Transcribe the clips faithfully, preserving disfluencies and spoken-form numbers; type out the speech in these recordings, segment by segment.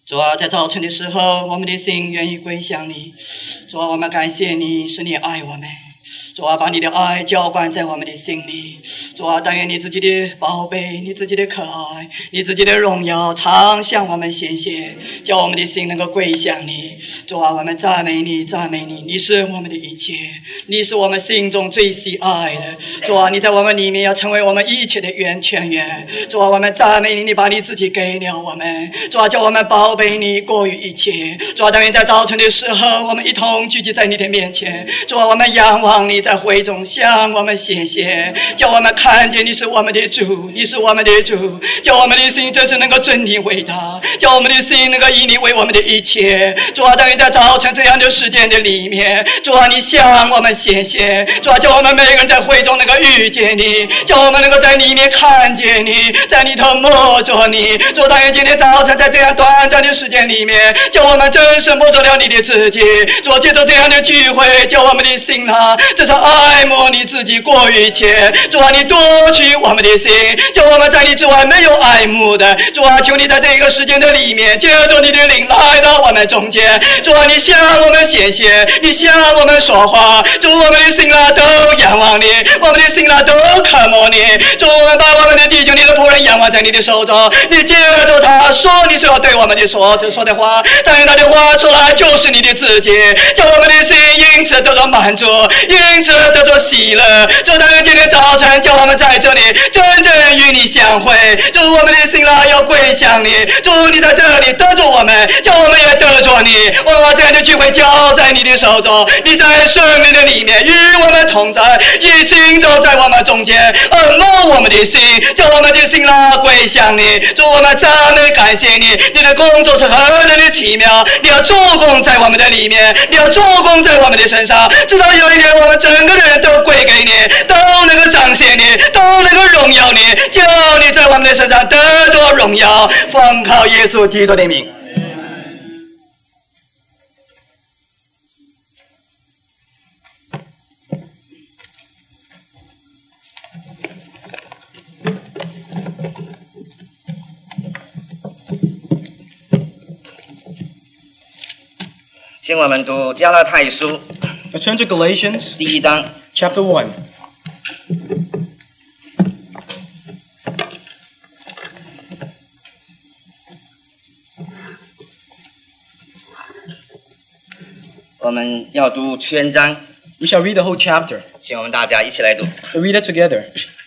主啊，在早晨的时候，我们的心愿意归向你。主啊，我们感谢你，是你爱我们。主啊，把你的爱浇灌在我们的心里。主啊，但愿你自己的宝贝，你自己的可爱，你自己的荣耀常向我们显现，叫我们的心能够归向你。主啊，我们赞美你，赞美你，你是我们的一切，你是我们心中最喜爱的。主啊，你在我们里面要成为我们一切的源泉源。主啊，我们赞美你，你把你自己给了我们。主啊，叫我们宝贝你过于一切。主啊，但愿在早晨的时候，我们一同聚集在你的面前。主啊，我们仰望你，在会中向我们显现，叫我们看见你是我们的主，你是我们的主，叫我们的心真是能够尊你为大，叫我们的心能够以你为我们的一切。主啊，但愿在早晨这样的时间的里面，主啊，你向我们显现。主啊，叫我们每个人在会中能够遇见你，叫我们能够在里面看见你，在里头摸着你。主啊，但愿今天早晨在这样短暂的时间里面，叫我们真是摸着了你的自己。主啊，借着这样的聚会，叫我们的心啊，这是爱慕你自己过于一切。主啊，你夺取我们的心，叫我们在你之外没有爱慕的。主啊，求你在这个时间的里面，借着你的灵来到我们中间。主啊，你向我们显现，你向我们说话。主，我们的心啊都仰望你，我们的心啊都渴慕你。主，我们把我们的弟兄、你的仆人仰望在你的手中，你借着他说你所要对我们的说说的话，但愿他的话出来就是你的自己，叫我们的心因此得到满足，因此得到喜乐。主，但愿今天早晨叫我们在这里真正与你相会。主，我们的心啊要归向你。主，你在这里得着我们，叫我们也得着你。我们把这样的聚会交在你的手中，你在生命的里面与我们同在，你行走在我们中间，按摩我们的心，叫我们的心啊归向你。主，我们赞美感谢你，你的工作是何等的奇妙，你要做工在我们的里面，你要做工在我们的身上，直到有一天我们整个的人都归给你，都能够彰显你，都能够荣耀你，叫你在我们的身上得着荣耀，奉靠耶稣基督的名。 请我们读加拉太书 Let's turn to Galatians 第一章 chapter one. 我们要读全章， We shall read the whole chapter. 请我们大家一起来读。 We'll read it together.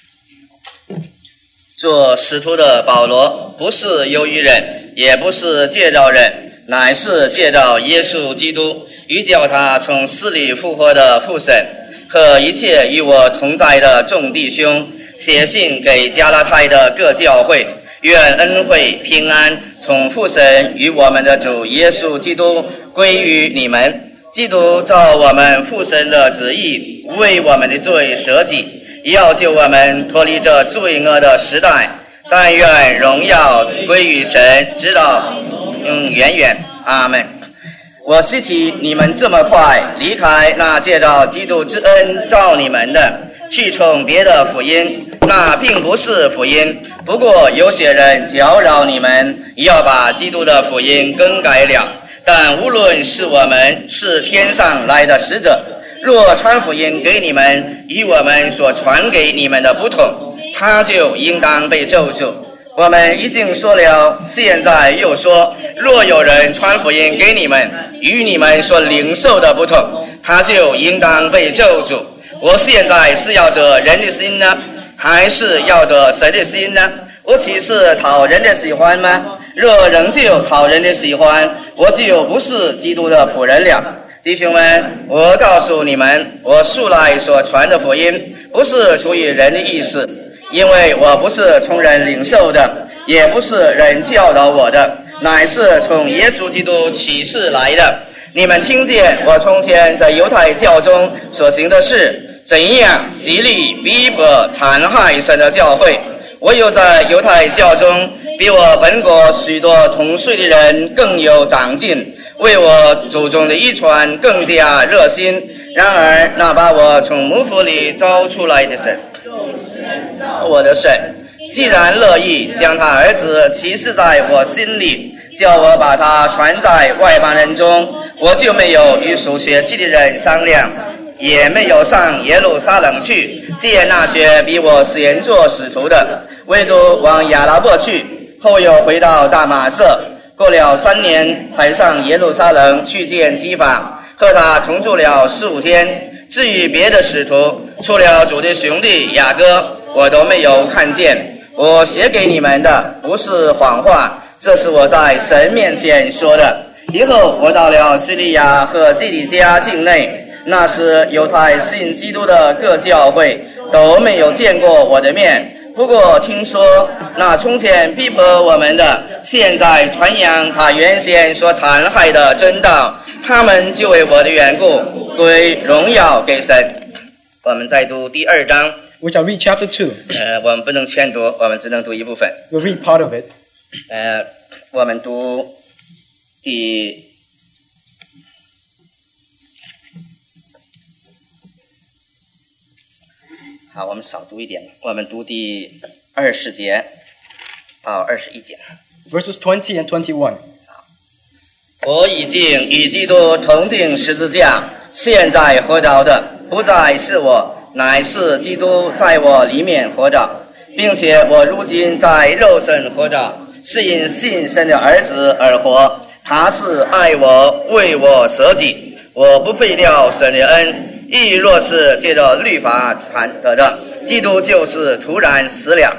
做使徒的保罗，不是由于人，也不是借着人，乃是借着耶稣基督，与叫他从死里复活的父神，和一切与我同在的众弟兄，写信给加拉太的各教会，愿恩惠平安从父神与我们的主耶稣基督归于你们。基督照我们父神的旨意，为我们的罪舍己，要救我们脱离这罪恶的时代。但愿荣耀归于神，直到永远远。阿们。我希奇你们这么快离开那借着基督之恩召你们的，去从别的福音，那并不是福音。不过有些人搅扰你们，要把基督的福音更改了。但无论是我们是天上来的使者，若传福音给你们与我们所传给你们的不同，他就应当被咒诅。我们已经说了，现在又说，若有人传福音给你们与你们所领受的不同，他就应当被咒诅。我现在是要得人的心呢，还是要得神的心呢？我岂是讨人的喜欢吗？若仍旧讨人的喜欢，我就不是基督的仆人了。弟兄们，我告诉你们，我素来所传的福音，不是出于人的意思，因为我不是从人领受的，也不是人教导我的，乃是从耶稣基督启示来的。你们听见我从前在犹太教中所行的事，怎样极力逼迫残害神的教会。我有在犹太教中比我本国许多同岁的人更有长进，为我祖宗的遗传更加热心。然而那把我从母腹里招出来的神，我的神，既然乐意将他儿子启示在我心里， 叫我把它传在外邦人中，我就没有与属血气的人商量，也没有上耶路撒冷去见那些比我先做使徒的，唯独往亚拉伯去，后又回到大马色，过了三年才上耶路撒冷去见基法，和他同住了十五天。至于别的使徒，除了主的兄弟雅各，我都没有看见。我写给你们的不是谎话，这是我在神面前说的。以后我到了叙利亚和基利家境内，那时犹太信基督的各教会都没有见过我的面。不过听说那从前逼迫我们的，现在传扬他原先所残害的真道，他们就为我的缘故归荣耀给神。我们再读第二章。 We shall read chapter two. 呃，我们不能全读，我们只能读一部分。 We'll read part of it. 呃，我们读第好，我们少读一点，我们读第二十节到二十一节。 Verses twenty and twenty-one. 我已经与基督同定十字架，现在活着的不再是我，乃是基督在我里面活着，并且我如今在肉身活着，是因信神的儿子而活。他是爱我，为我舍己，我不废掉神的恩。亦若是借着律法传得的，基督就是突然死了。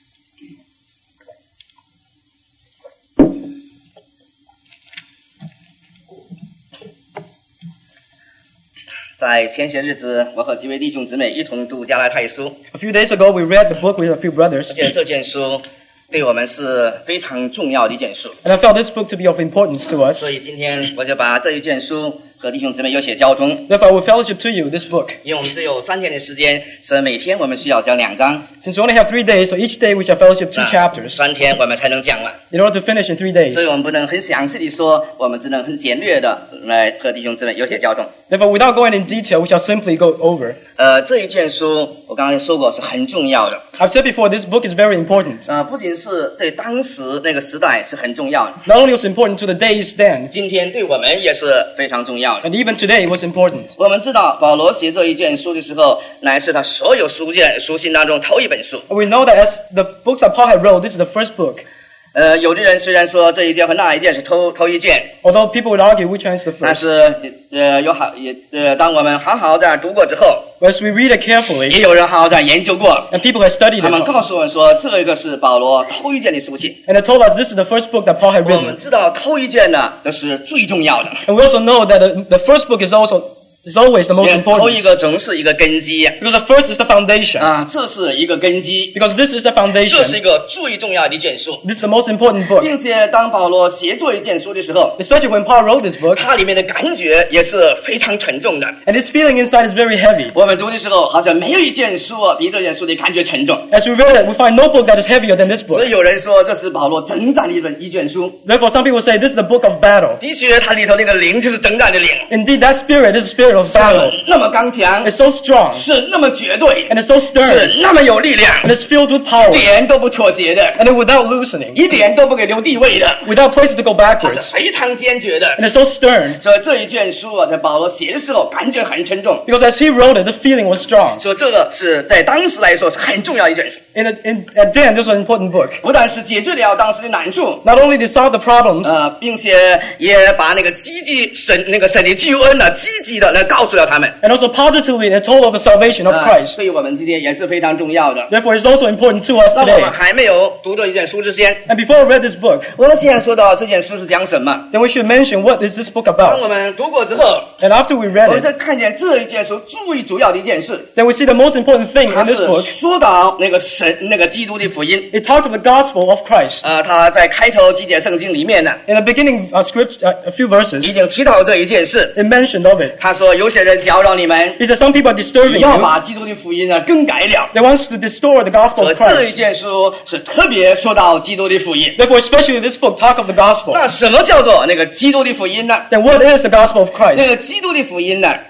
在前些日子，我和几位弟兄姊妹一同读加拉太书。 A few days ago, we read the book with a few brothers. 而且这件书对我们是非常重要的一件书。 And I felt this book to be of importance to us. 所以今天我就把这一卷书和弟兄姊妹有些交通。 Therefore, I will fellowship to you this book. 因为我们只有三天的时间，所以每天我们需要讲两章。 Since we only have three days, so each day we shall fellowship two 那 chapters 三天我们才能讲完。 in order to finish in three days. 所以我们不能很详细的说，我们只能很简略的来和弟兄姊妹有些交通。 Therefore, without going in detail, we shall simply go over. 呃，这一卷书我刚才说过是很重要的。 I've said before, this book is very important. 呃，不仅是对当时那个时代是很重要的， Not only was it important to the days then, 今天对我们也是非常重要的。 and even today it was important. 我们知道保罗写这一卷书的时候，乃是他所有书卷书信当中头一本书。 We know that as the books that Paul had wrote, this is the first book. 呃，有的人虽然说这一卷和那一卷是头头一卷， Although people would argue which one is the 但 first. 是呃有好也呃，当我们好好在那读过之后， But as we read it carefully, 也有人好好在研究过， and people have studied 他们 it, 告诉我们说，这一个是保罗头一卷的书信。 and they told us this is the first book that Paul had 我们 written. 知道头一卷呢，这是最重要的， And we also know that the, the first book is also is always the 因 most 为头一 important. 个总是一个根基 Because the first is the foundation. 啊，这是一个根基， Because this is the 这是 foundation. 一个最重要的一卷书。 This is the most important book. 并且当保罗写作一卷书的时候， Especially when Paul wrote this book, 它里面的感觉也是非常沉重的。 and this feeling inside is very heavy. 我们读的时候，好像没有一卷书啊比这卷书的感觉沉重。 As we read it, we find no book that is heavier than this 所 book. 以有人说这是保罗征战的一本一卷书。 Therefore, some people say this is the book of battle. 的确，它里头那个灵就是征战的灵， Indeed, that spirit is the spirit of 是 battle. 那么刚强， It's so strong, 是那么绝对， and it's so 是 stern, 那么有力量， and it's filled with power, 一点都不妥协的， and it without loosening, 一点都不给留地位的， without places to go 它 backwards, 是非常坚决的。 and it's so stern. 所以这一卷书啊，在保罗写的时候，感觉很沉重。 Because as he wrote it, the feeling was strong. 所以这个是在当时来说是很重要一件事， In, a, in at then, this was an important book. 不但是解决了当时的难处， Not only to solve the problems, 呃，并且也把那个积极神那个神的救恩呢，积极的来告诉了他们。 and also positively it told of the salvation of 呃 Christ. 对于我们今天也是非常重要的。 Therefore, it's also important to us 那我 today. 们还没有读这一卷书之前， And before I read this book, 我们先说到这件书是讲什么。 then we should mention what is this book 当我 about. 们读过之后， And after we 我 read 们 it, 再看见这一件书最主要的一件事， then we see the most important thing 它 in this 是 book. 说到那个神那个基督的福音。 It talks of the gospel of Christ. 呃，他在开头几节圣经里面呢， In the beginning uh, script, uh, a few verses, 已经提到这一件事。 it mentioned of it. 他说有些人搅扰你们， He said some people are disturbing 要 you. 把基督的福音呢更改了。 They want to distort the gospel 所以 of 这一 Christ. 卷书是特别说到基督的福音。 Therefore, especially this book talk of the gospel. 那什么叫做那个基督的福音呢？ Then what is the gospel of 那 Christ? 个基督的福音呢，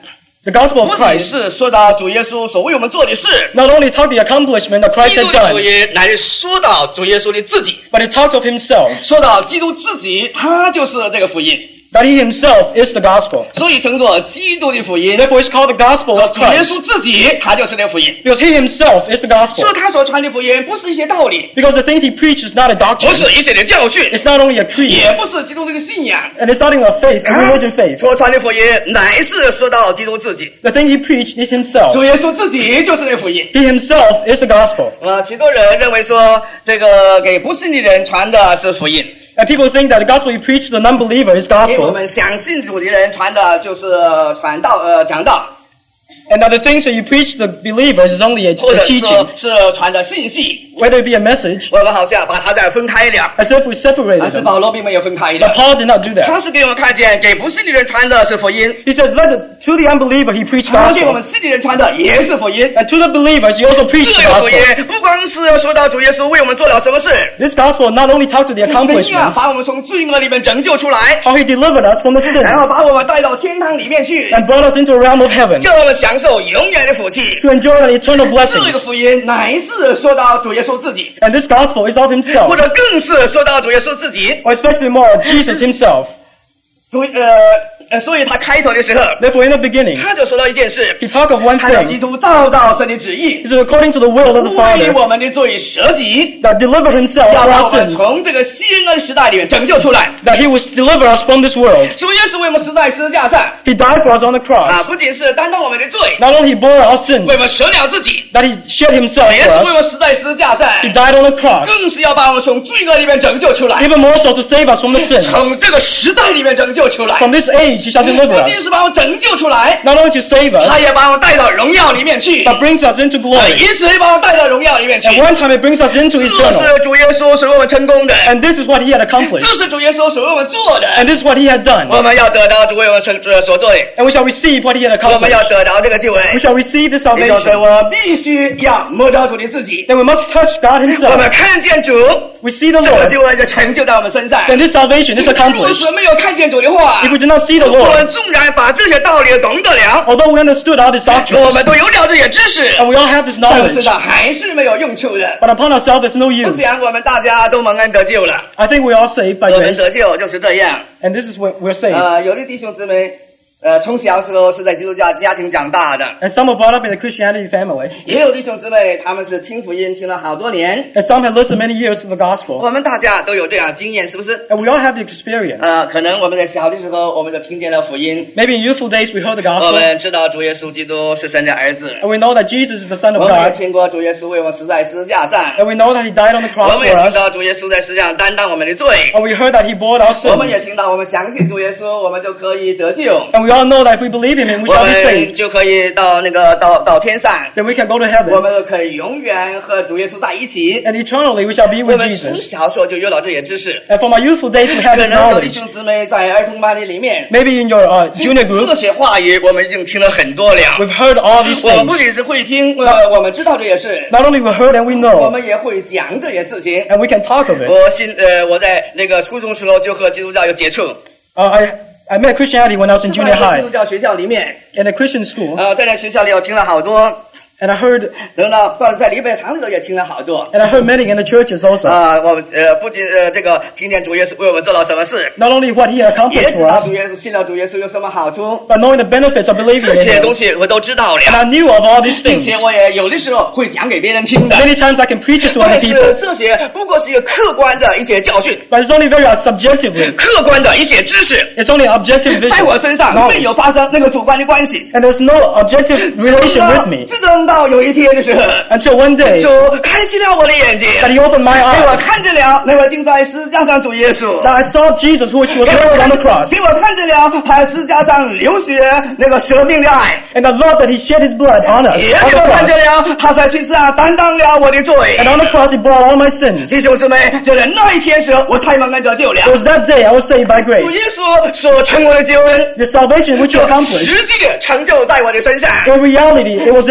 The gospel 不 of 仅 Christ 是说到主耶稣所为我们做的事， not only talked the accomplishment that Christ 基 had 督的福 done, 音乃是说到主耶稣的自己， but he talked of himself, 说到基督自己，他就是这个福音， that he himself is the gospel. 所以称作基督的福音。 Therefore, it's called the gospel of 主耶 Christ, 稣自己，他就是那福音。 because he himself is the gospel. 说他所传的福音不是一些道理， Because the thing he preaches is not a 不 doctrine, 是一些的教训， it's not only a 也 creed, 不是基督徒的信仰。 and it's not even a faith, a 他 religion faith. 所传的福音乃是说到基督自己， The thing he preached is himself. 主耶稣自己就是那福音。 He himself is the gospel. 呃，许多人认为说，这个给不信的人传的是福音， And people think that the gospel he preached to the non-believer is 给我 gospel, 们相信主的人传的就是传道，呃，讲道， and that the things that you preach to the believers is only a, 或 a 者 teaching, 说是传的信息。 whether it be a message, 我们好像把它再分开了， as if we 但 separated 是 them. 保罗并没有分开 But 的， Paul did not do 他 that. 是给我们看见给不信的人传的是福音， He said, let the, to the unbeliever he preached 他给我 gospel, 们信的人传的也是福音。 and to the believers he also preached 这 the 个福 gospel. 音不光是要说到主耶稣为我们做了什么事， This gospel not only talked to the 怎样 accomplishments, 把我们从罪恶里面拯救出来， how he delivered us from the 然后 sins, 把我们带到天堂里面去， and brought us into a realm of heaven, 叫我们享受永远的福气。 to enjoy an eternal 这个 blessings. 福音乃是说到主耶稣自己， And this gospel is of 或 himself, 者更是说到主耶稣自己。 or especially more of Jesus himself. 主呃呃，所以他开头的时候， Therefore, in the beginning, 他就说到一件事， he talked of one 他要基 thing. 督照照神的旨意， He said, according to the will of the 为 Father, 我们的罪舍己， that delivered himself 要 for 把 our 我们 sins, 从这个邪恶的时代里面拯救出来。 that he was deliver us from this world. 主耶稣为我们死在十字架上 He died for us on the 啊， cross. 不仅是担当我们的罪， Not only he bore our sins, 为我们舍了自己， that he shed himself 也 for 是为我们 us. 死在十字架上， He died on the cross, 更是要把我们从罪恶里面拯救出来， even more so to save us from the sin. 从这个时代里面拯救出来。 From this age, he shall deliver 不仅 us. 是把我们拯救出来， Not only to save 他 us, 也把我们带到荣耀里面去， but brings us into 啊 glory. 以此也把我们带到荣耀里面去。 At one time, it brings us into 这 eternal. 是主耶稣使我们成功的， And this is what he had 这 accomplished. 是主耶稣使我们做的。 And this is what he had done. 我们要得到主为我们成呃所做的， And we shall receive what he had 我们 accomplished. 要得到这个救恩。 We shall receive this 也就是 salvation. 我必须要摸到主的自己， Then we must touch God 我们 himself. 看见主， We see the 这个 Lord. 救恩就成就在我们身上。 Then this salvation is 如果 accomplished. 是没有看见主的话， If we did not see the 我们 Lord, 纵然把这些道理懂得了， although we understood all these 我 doctrines, 们都有了这些知识， and we all have this 在我们 knowledge, 身上还是没有用处的。 but upon ourselves there's no 我 use. 想我们大家都蒙恩得救了， I think we are saved by 我们 grace, 得救就是这样。 and this is when we're saved. 呃，有的弟兄姊妹，呃，从小时候是在基督教家庭长大的， And some are brought up in a Christianity family, 也有弟兄姊妹他们是听福音听了好多年， and some have listened many years to the gospel, 我们大家都有这样经验，是不是？ and we all have the experience. 呃，可能我们在小的时候我们就听见了福音， Maybe in youthful days we heard the 我 gospel, 们知道主耶稣基督是神的儿子， and we know that Jesus is the Son of 我们也 God, 听过主耶稣为我们死在十字架上， and we know that he died on the 我 cross 们也 for 听 us, 到主耶稣在世上担当我们的罪， and we heard that he bore our 我们也 sins, 听到我们相信主耶稣，我们就可以得救， and we all know that if we believe in him, we 我 shall be 们 saved. 就可以到那个到到天上， Then we can go to 我 heaven, 们就可以永远和主耶稣在一起。 and eternally we shall be 我 with 们从 Jesus. 小时候就有了这些知识， And from our youthful days we have 可 this 能有弟 knowledge. 兄姊妹在儿童班的里面， Maybe in your uh, junior 这 group, 些话语我们已经听了很多了。 we've heard all these 我们不 things. 仅是会听，呃，我们知道这些事， Not only we heard and we 我 know, 们也会讲这些事情。 and we can talk of it. 我新呃，我在那个初中时候就和基督教有接触， Uh, I I met Christianity when I was in 在 junior 基 high 督教学校里面， in a Christian school, 呃，在那学校里我听了好多， and I heard 等到到了在礼拜堂里头也听了好多。 and I heard many in the churches also. 啊，我们呃不仅呃这个听见主耶稣为我们做了什么事， Not only what he had 也 accomplished 知 for 道 us, 主耶稣信了主耶稣有什么好处， but knowing the benefits of believing 这 in 些东 him. 西我都知道 And 了， I knew of all these 并 things. 且我也有的时候会讲给别人听的。 Many times I can preach it to 但 other 是 people, 这些不过是一个客观的一些教训， but it's only very subjectively. 客观的一些知识， It's only an objective 在我 vision. 身上没 knowledge. 有发生那个主观的关系。 And there's no objective relation with me 直等到有一天的时候， until one day 主开启了我的眼睛， that he opened my 给我 eyes. 看见了那位钉在十字架上主耶稣， That I saw Jesus who was 给我 nailed on the 看 cross. 给我看见了他在十字架上流血那个舍命的爱， And the love that he shed his blood on us 也 on 给 the 我看见 cross. 了他在其实上担当了我的罪。 And on the cross he bore all my sins. 弟兄姊妹，就在那一天时候，我才蒙恩得救了。 It was that day I was saved by 主 grace. 耶稣所成为的救恩， The salvation which you accomplished, 实际的成就在我的身上。 in reality it was in me. 所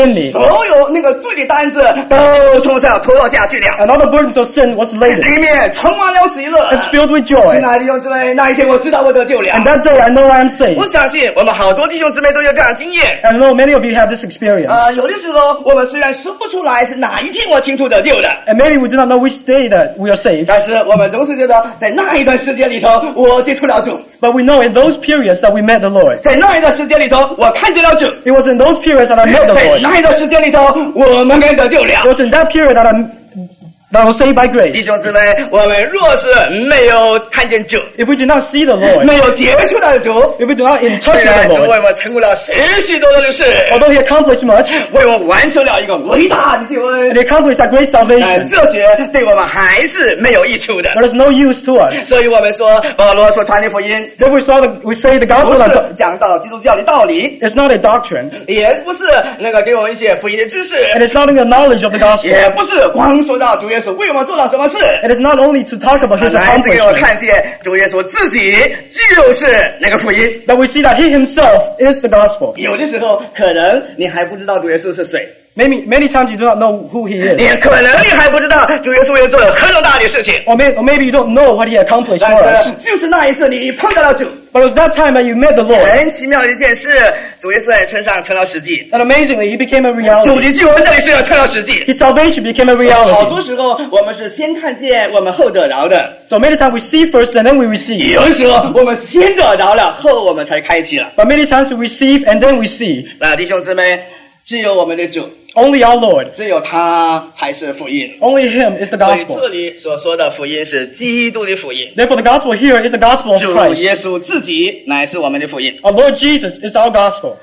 所有那个罪的担子都从上拖到下去了， And all the burdens of sin was laid. 里面充满了喜乐。 It's filled with joy. 亲爱的弟兄姊妹，那一天我知道我得救了。 And that day I know I am saved. 我相信我们好多弟兄姊妹都有这样的经验。 And I know many of you have this experience. 呃，有的时候我们虽然说不出来是哪一天我清楚得救的， And maybe we do not know which day that we are saved. 但是我们总是觉得在那一段时间里头我接触了主， But we know in those periods that we met the Lord. 在那一段时间里头我看见了主， It was in those periods that I met the 在 Lord. 那一段时间里头我们跟得救了。 It was in that period that I that I was saved by 弟 grace. 兄姊妹，我们若是没有看见主， If we do not see the Lord, 没有接触到主， if we do not in touch 虽然 with 主 the 为 Lord, 我们成功了许许多多的事， although He accomplished much, 为我们完成了一个伟大的救恩 and， He accomplished that great 但 salvation, 这些对我们还是没有益处的。 but it's no use to us. 所以我们说，保罗所传的福音， Then we saw the, we say the 不 gospel 是 that 讲到基督教的道理， it's not a doctrine, 也不是那个给我们一些福音的知识， and it's not in the knowledge of the gospel. 也不是光说到主耶稣为我们做了什么事， It is not only to talk about His 乃是给我 accomplishment, 看见主耶稣自己就是那个福音。 that we see that He Himself is the gospel. 有的时候可能你还不知道主耶稣是谁， Maybe many times you do not know who He is, 也可能你还不知道主耶稣又做了何等大的事情。 or, may, or maybe you don't know what He accomplished for 但 us. 是就是那一次你碰到了主， But it was that time that you met the Lord, 很奇妙的一件事，主耶稣在身上成了实际， and amazingly He became a 主 reality. 的救恩在你身上成了实际。 His salvation became a 好多 reality. 时候我们是先看见，我们后得饶的。 So many times we see first and then we receive. 有的时候我们先得饶了，后我们才开启了。 But many times we receive and then we see. 那弟兄姊妹，只有我们的主， Only our Lord, 只有他才是福音。 only Him is the 所以 gospel. 这里所说的福音是基督的福音， Therefore the gospel here is the gospel of 主 Christ. 耶稣自己乃是我们的福音。 Our Lord Jesus is our gospel.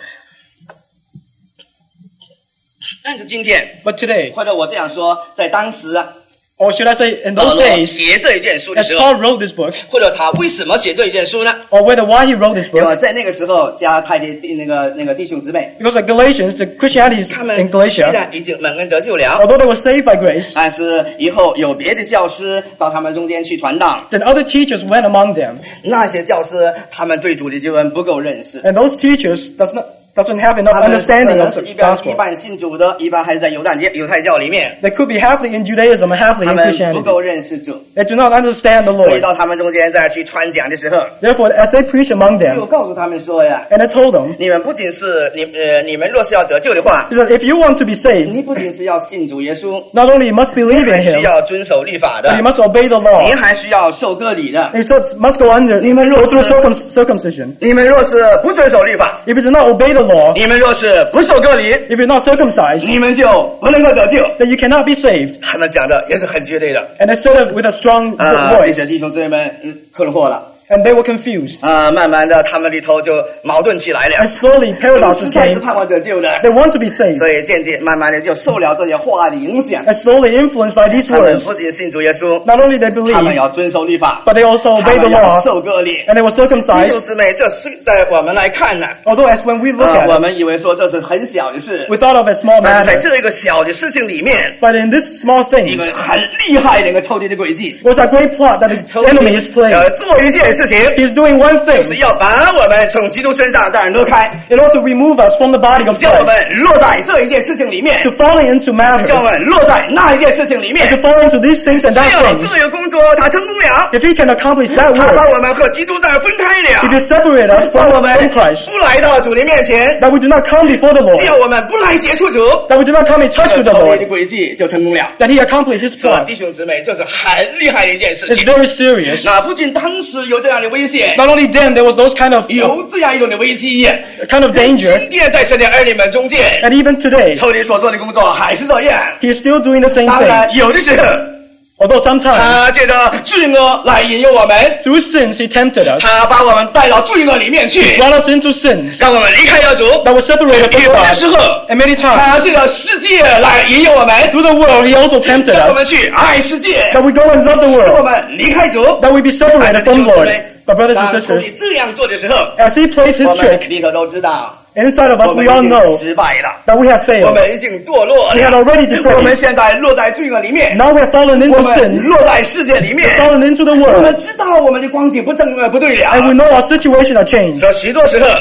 但是今天， But today, 或者我这样说，在当时啊， or should I say in 保 those 罗 days, 写这一卷书的 as 时候， Paul wrote this book, 或者他为什么写这一卷书呢？ or whether why he wrote this 因为 book, 在那个时候，加太的那个那个弟兄姊妹， because the Galatians, the Christianity 他们 in 虽 Galatia, 然已经蒙恩得救了， although they were saved by grace, 但是以后有别的教师到他们中间去传道， then other teachers went among them, 那些教师他们对主的救恩不够认识， and those teachers does not doesn't have enough 他们可 understanding 能 of 是 the 一边一 gospel. 半信主的，一般还是在犹太教犹太教里面， They could be halfly in Judaism and halfly 他 in 们不 Christianity. 够认识主， They do not understand the 所以 Lord. 到他们中间再去传讲的时候， Therefore, as they preach among 就 them, 告诉他们说呀， and I told them, 你们不仅是你呃，你们若是要得救的话， he said, if you want to be saved, 你不仅是要信主耶稣， not only you must 你 believe 还 in 需 Him, 要遵守律法的 but you，must obey the 你 law. 还需要受割礼的。 He said, must go under, go through circum, circumcision. 你们若是不遵守律法， If you do not obey the law, 你们若是不受割礼， if you're not circumcised, 你们就不能够得救。 then you cannot be saved. 他们讲的也是很绝对的 And they said it with a strong 啊，这 voice, 些弟兄姊妹们嗯困惑了 and they were confused. 啊，慢慢的他们里头就矛盾起来了 And。slowly 实 paradoxes 在是 came. 盼望得救的， They want to be saved. 所以渐渐慢慢的就受了这些话的影响。 And slowly influenced by these 他们 words, 不仅信主耶稣， not only they 他们 believe, 要遵守律法， but they also 他 obey the 们要 law, 受割礼。 and they were 弟兄 circumcised. 姊妹，这是在我们来看呢， Although as when we look 啊，我 at it, 们以为说这是很小的事， we thought of it as small 但在 matter. 这个小的事情里面， But in this small 一 things, 个很厉害的一个仇敌的诡计。 was a great plot that the 仇 enemy 敌 is playing. 呃做一件事情， He's doing one 是 thing, 要把我们从基督身上这样挪开， and also remove us from the body of 叫我 Christ, 们落在这一件事情里面， to fall into matters, 叫我们落在那一件事情里面 to。fall into these things and 只 that 有 things. 这个工作他成功了， If he can accomplish that 他把 work, 我们和基督这样分开 if 了， he separate us 叫 from, 我们 from Christ, 不来到主的面前， that we do not come before the 叫 Lord, 我们不来接触主， that we do not come in touch 这 with the 仇敌 Lord, 的诡计就成功了。 that he accomplished his 是吧， plot. 弟兄姊妹，这是很厉害的一件事 It's 情。 very serious. 那不仅当时有这样的危险， Not only then, there was those kind of, 有这样一种的危机， kind of danger, 今天在神的儿女们中间， and even today, 仇敌所做的工作还是这样。 he is still doing the same 当 thing. 然，有的时候 Although sometimes, 他借着罪恶来引诱我们， through sins, he tempted us, 他把我们带到罪恶里面去， brought us into sins, 让我们离开了主。 that were separated from 有的时 God. 候， And many times, 他借着世界来引诱我们， through the world, he also tempted 让我 us, 们去爱世界， that we go and love the 使我 world, 们离开主。 that we be separated from Lord. But brothers 当 and 仇敌 sisters, 这样做的时候， as he plays his 我们 trick, 里头都知道， inside of us 我们 we all 已经 know 失败了， that we have 我 failed. 们已经堕落 We had 了， already 我们 defeated. 现在落在罪恶里面， Now we have fallen 我 into 们 sins, 落在世界里面， fallen into the 我们 world, 知道我们的光景不正呃不对 and we 了， know our situation has changed. 所以许多时候，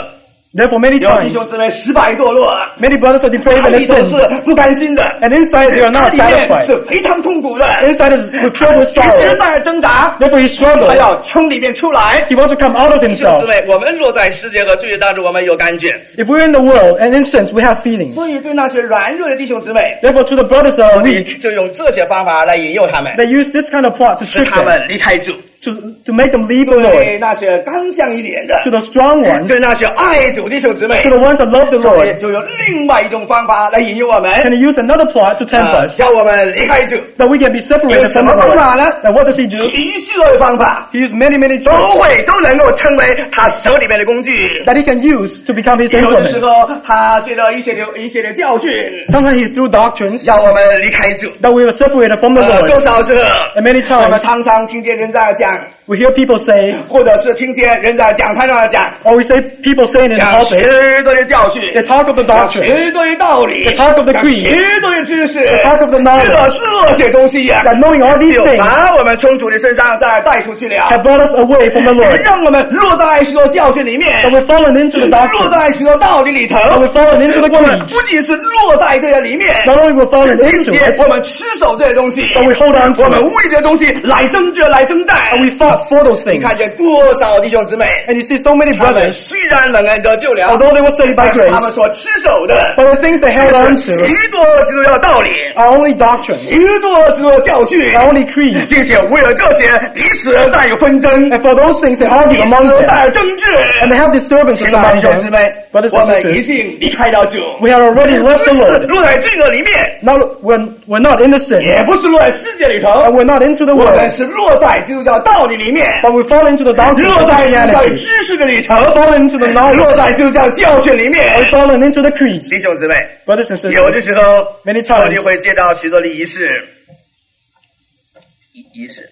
Therefore, many 有弟 times, 兄姊妹失败堕落， many brothers are depraved 他 and 里头 sin. 是不甘心的， And inside they are 他 not 里面 satisfied. 是非常痛苦的， Inside is filled with 一直 sorrow. 在挣扎， Therefore, he 他 struggles. 要从里面出来。 He wants to come out of 弟兄 himself. 姊妹，我们落在世界和罪当中，我们有感觉， If we're in the world, and in sense, we have feelings. 所以对那些软弱的弟兄姊妹， Therefore, to the brothers that are 我们 weak, 就用这些方法来引诱他们， they use this kind of plot to 使 trick 他 them, 们离开主。 to, to make them leave the Lord. 对那些刚强一点的， To the strong ones, 对那些爱主的弟兄姊妹 to，the ones that love the 所以 Lord, 就有另外一种方法来引诱我们， and he use another plot to tempt 啊 us, 叫我们离开主。 that we can be 有 separated 什 from 么 the 方 Lord. 法呢？ And what does he do? 许许多的方法 He uses many, many 都 tricks 会都能够成为他手里面的工具。 that he can use to become his 有的时 implements. 候，他借着一些的一些的教训， Sometimes he through doctrines 让我们离开主。 that we are separated from the 呃，多 Lord. 少时候， And many 我们 times 常常听见人在讲， we hear people say, 或者是听见人在讲台上讲， or we say people say in the 讲 pulpit, 许多的教训， they talk of the 讲 doctrines, 许多的道理， They talk of the 讲 creed. 许多的知识， They talk of the knowledge. 知道这些东西呀， that knowing all these 就 things 把我们从主的身上再带出去了， have brought us away from the Lord. 让我们落在许多教训里面， That we've fallen into the 落 doctrines. 在许多道理里头。 That we've fallen into the 我们 creeds. 不仅是落在这些里面， Not only we've fallen 并 into 且 it, 我们持守这些东西， but we hold on 我 to 们 it. 为这些东西来征战、来征战。 And we fought for those 你 things. 看见多少弟兄姊妹， And you see so many 他们 brothers, 虽然蒙恩得救了， although they were saved by 但是他们 grace, 所持守的 but the things they held on 是 to 许多基督教道理， are only doctrines, 许多基督教教训， are only creeds. 并且为了这些彼此再有纷争， And for those things they 彼 argue among 此 them. 再有争执。 And they have disturbances 亲爱的 among 弟兄姊 them. 妹， Brothers 我 and 们已 sisters, 经离开了主， we have already left 不 the 是 Lord. 落在这个里面， Now, we're, we're not in the sin, 也不是落在世界里头， and we're not into the 我们 world, 是落在基督教道理里面， but we fall into the doctrines 落 of 在基督教 Christianity. 知识的里头， We fall into the 落 knowledge. 在基督教教训里面。 We fallen into the creeds. 弟兄姊妹， Brothers and 有的 sisters, 时候 many 上 times 帝会接到许多的仪式，仪仪式，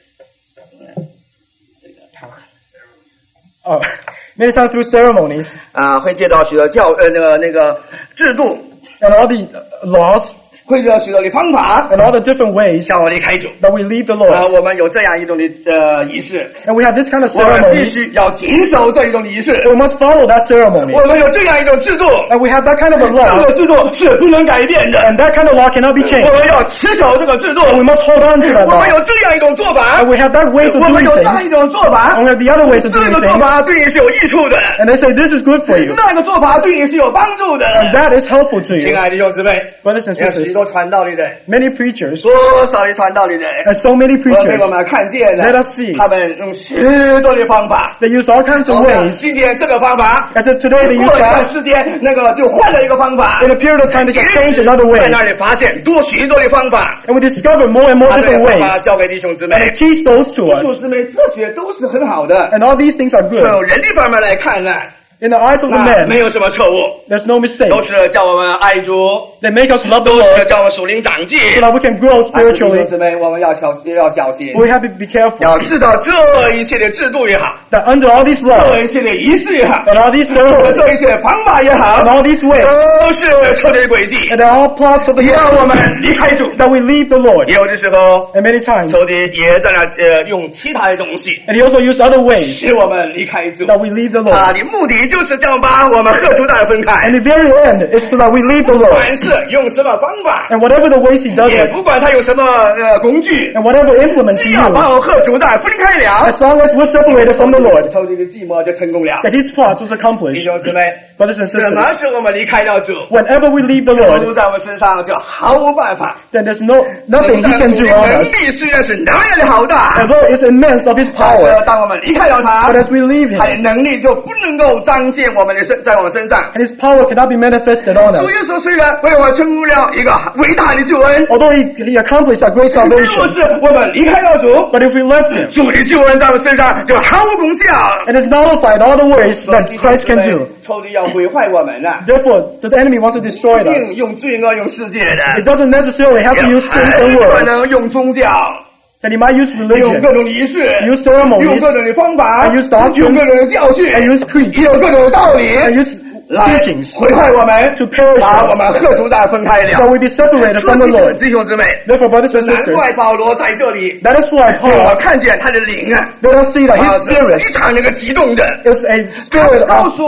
oh, many times through ceremonies 啊，会接到许多教呃那个那个制度， and all the laws 会接到许多的方法， and all the different ways 向我离开主。 that we leave the 啊， Lord. 我们有这样一种的呃仪式， And we have this kind of 我们必 ceremony. 须要谨守这一种的仪式。 We must follow that ceremony. 我们有这样一种制度， And we have that kind of a 这 law. 个制度是不能改变的。 And that kind of law cannot be 我 changed. 们要持守这个制度， And we must hold on to that 我们 law. 有这样一种做法 And，we have that ways of 我们 doing 有这样一 things. 种做法 And，we have the other ways of 这 doing 个做 things. 法对你是有益处的， And they say this is good for you. 那个做法对你是有帮助的。 And that is helpful to 亲 you. 爱的弟兄姊妹， Brothers and 有许 sisters, 多传道的人， many preachers 多少的传道的人， and so many 我被 preachers, 我们看见 let 了， us see. 他们用许多的方法。 They use all kinds of 好像 ways. 今天这个方法， I said today they 过 use 一段 that. 时间，那个就换了一个方法。 In a period of time they shall change another 在 way. 那里发现多许多的方法， And we discover more and more 把这个 different 方法 ways. 交给弟兄姊 And 妹 they。teach those to 弟兄 us. 姊妹，这些都是很好的。 And all these things are 从 good. 人的方面来看呢， In the eyes of the 那 man, 没有什么错误， there's no mistake. 都是叫我们爱主， They make us love the 都是 Lord 叫我们属灵长进。 so that we can grow 啊弟兄 spiritually. 姊妹，我们要小要小心， We have to be careful 要知道这一切的制度也好， that under all these 这 laws 一切的仪式也好， and all these 这 ceremonies 一切方法也好 and，all these ways 都是仇敌的诡计， and they're all plots of the 要我 enemy 们离开主。 that we leave the Lord. 有的时候， And many times, 仇敌也在那呃用其他的东西 and he also used other ways 使我们离开主。 that we leave the 他 Lord. 的目的就是这样把我们和主带分开 And，the very end is so that we leave the 不 Lord. 管是用什么方法， And whatever the ways he does 也 it, 不管他有什么呃工具， and whatever implements 只 he 要把 uses, 我和主带分开了， as long as we're separated from the Lord, 仇敌的计谋就成功了。 that his plot was 弟 accomplished. 兄姊妹， Brothers and 什么 sisters, 时候我们离开了主， whenever we leave the 主 Lord, 在我们身上就毫无办法。 then there's no nothing he can 主 do 的 on 能 us. 力虽然是那样的好大， Although it's immense of his 但 power, 是当我们离开了他 but，as we leave 他的 him, 能力就不能够彰显我们的身在我们身上。 and his power cannot be manifested on 主 us. 耶稣虽然为我们成功了一个伟大的救恩， Although he, he accomplished that great 如果 salvation, 是我们离开了主， but if we left him, 主的救恩在我们身上就毫无功效。 and it's nullified all the ways 所以 that Christ can do. 仇敌要毁坏我们呐、 Therefore, the enemy wants to destroy 不 us. 定用罪恶、用世界 It 的， doesn't necessarily have to 也 use sins 很 and 可 words. 能用宗教， That he might use 用 religion, 各种仪式， use 用 ceremonies, 各种的方法， and use doctrines, 用各种的教训， and use creeds, 用各种的道理 and use 来 teachings 毁坏我们， to perish 把我 us, 们和主带分开 so 了。 we be separated 所 from 以 the 弟兄 Lord. 弟兄姊妹， Therefore, brothers and 难 sisters, 怪保罗在这里 that is why 让我 Paul 看见他的灵啊， let us see that 啊 his spirit 非常那个激动的， is a 他 spirit 告 of 诉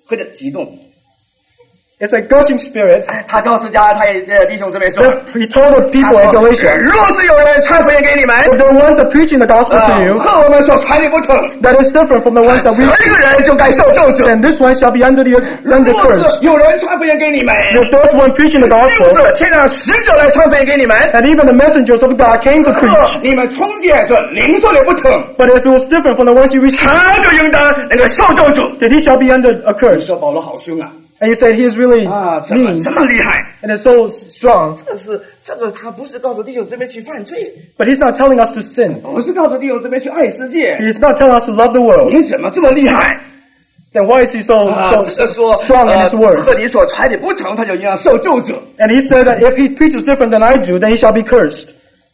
或者激动。 It's a gushing spirit. 他告诉加拉太呃弟兄姊妹说 That he told the people 他 in 说 Galatia, 若是有人传福音给你们， if the ones that preaching the gospel 呃 to you 和我们所传的不同， that is different from the ones that 这 we 个人就该受咒诅。 then this one shall be under the under 若 curse. 是有人传福音给你们， If those one preaching the 就 gospel 是天上使者来传福音给你们， and even the messengers of God came to 和 preach, 你们从前所领受的不同， but if it was different from the ones you received, 他就应当那个受咒诅。 then he shall be under a curse. 说保罗好凶啊！ And you said he is really 啊，怎么 mean 这么厉害？ and is so strong, 这是这个他不是告诉弟兄姊妹去犯罪， but he's not telling us to sin. 不是告诉弟兄姊妹去爱世界。 He's not telling us to love the world. 你怎么这么厉害？ Then why is he so 啊， so 只是说 strong in 呃 his words? 和你所传的不同，他就应当受咒诅。 And he said that if he preaches different than I do, then he shall be cursed.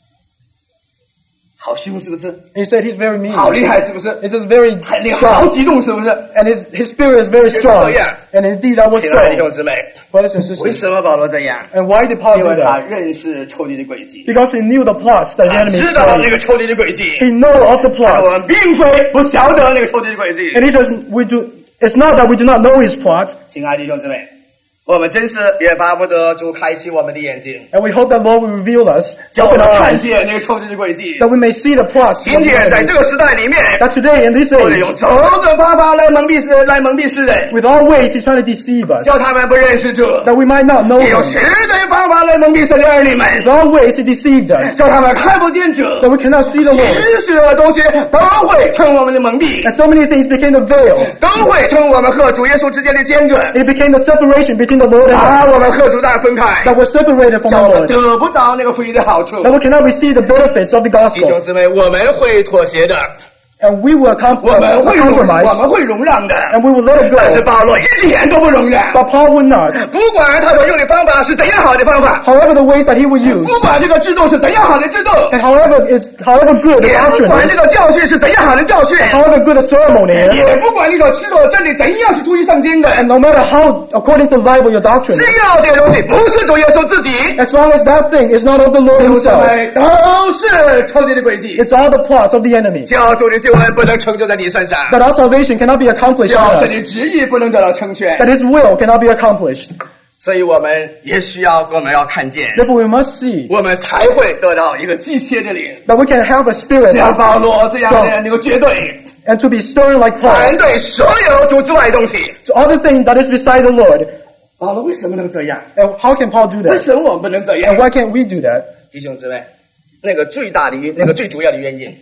好凶是不是？ And he said he's very mean. 好厉害是不是？ This is very 很厉害，好 strong. 激动是不是？ And his, his spirit is very strong. Yeah. And indeed that was 亲爱的弟 so. 兄姊妹， Brothers and 为 sisters. 什么保罗这样？ And why did Paul 因 do 为他 that? 认识仇敌的诡计， Because he knew the plots that the 他 enemy 知道那 played. 个仇敌的诡计。 He know of the 我 plots. 们并非不晓得那个仇敌的诡计。 And he says, we do, it's not that we do not know his plot. 亲爱的弟兄姊妹，我们真是也巴不得主开启我们的眼睛， And we hope that Lord will reveal us, 叫我 open 们 our 看 eyes, 见那个仇敌的诡计。 that we may see the plots. 今 of the 天在 enemy. 这个时代里面， That today in this 或者 age, 用种种方法来蒙蔽来蒙蔽世人， with all ways he's trying to deceive us, 叫他们不认识主； that we might not know 也用 him. 实在方法来蒙蔽神的儿女们， With all ways he deceived us, 叫他们看不见主。 that we cannot see the Lord. 其实的东西都会成我们的蒙蔽， And so many things became the veil. 都会成我们和主耶稣之间的间隔， It became the separation between the Lord and 把 us, 我们和主大分开， that we're separated from 叫 the 我们 Lord, 得不到那个福音的好处。 that we cannot receive the benefits of the 弟兄 gospel. 姊妹，我们会妥协的， And we will com- 我们会容， compromise, 我们会容让的。 and we will let it 但是 go. 保罗一点都不容忍， But Paul would not. 不管他所用的方法是怎样好的方法， However the ways that he would use, 不管这个制度是怎样好的制度， and however it's however good the 也不 doctrine 管这 is, 个教训是怎样好的教训， however good the ceremony is, 也不管你所知道的真理怎样是出于圣经的， and no matter how according to the Bible your doctrine 只 is, 要这个东西不是主耶稣自己， as long as that thing is not of the Lord 弟兄 himself, 们都是仇敌的诡计， it's all the plots of the enemy. 叫主的救恩不能成就在你身上， That our salvation cannot be accomplished 叫 in 神 us, 的旨意不能得到成全， that his will cannot be accomplished. 所以我们也需要我们要看见， Therefore we must see 我们才会得到一个极切的灵， that we can have a spirit 像 of 保罗这样的 strong, 那个绝对。 and to be stern like 反 Paul, 对所有主之外的东西。 to other thing that is beside the Lord. 保罗为什么能这样？ And how can Paul do 为 that? 什么我们不能这 And 样？ why can't we do that? 弟兄姊妹，那个最大的原，那个最主要的原因，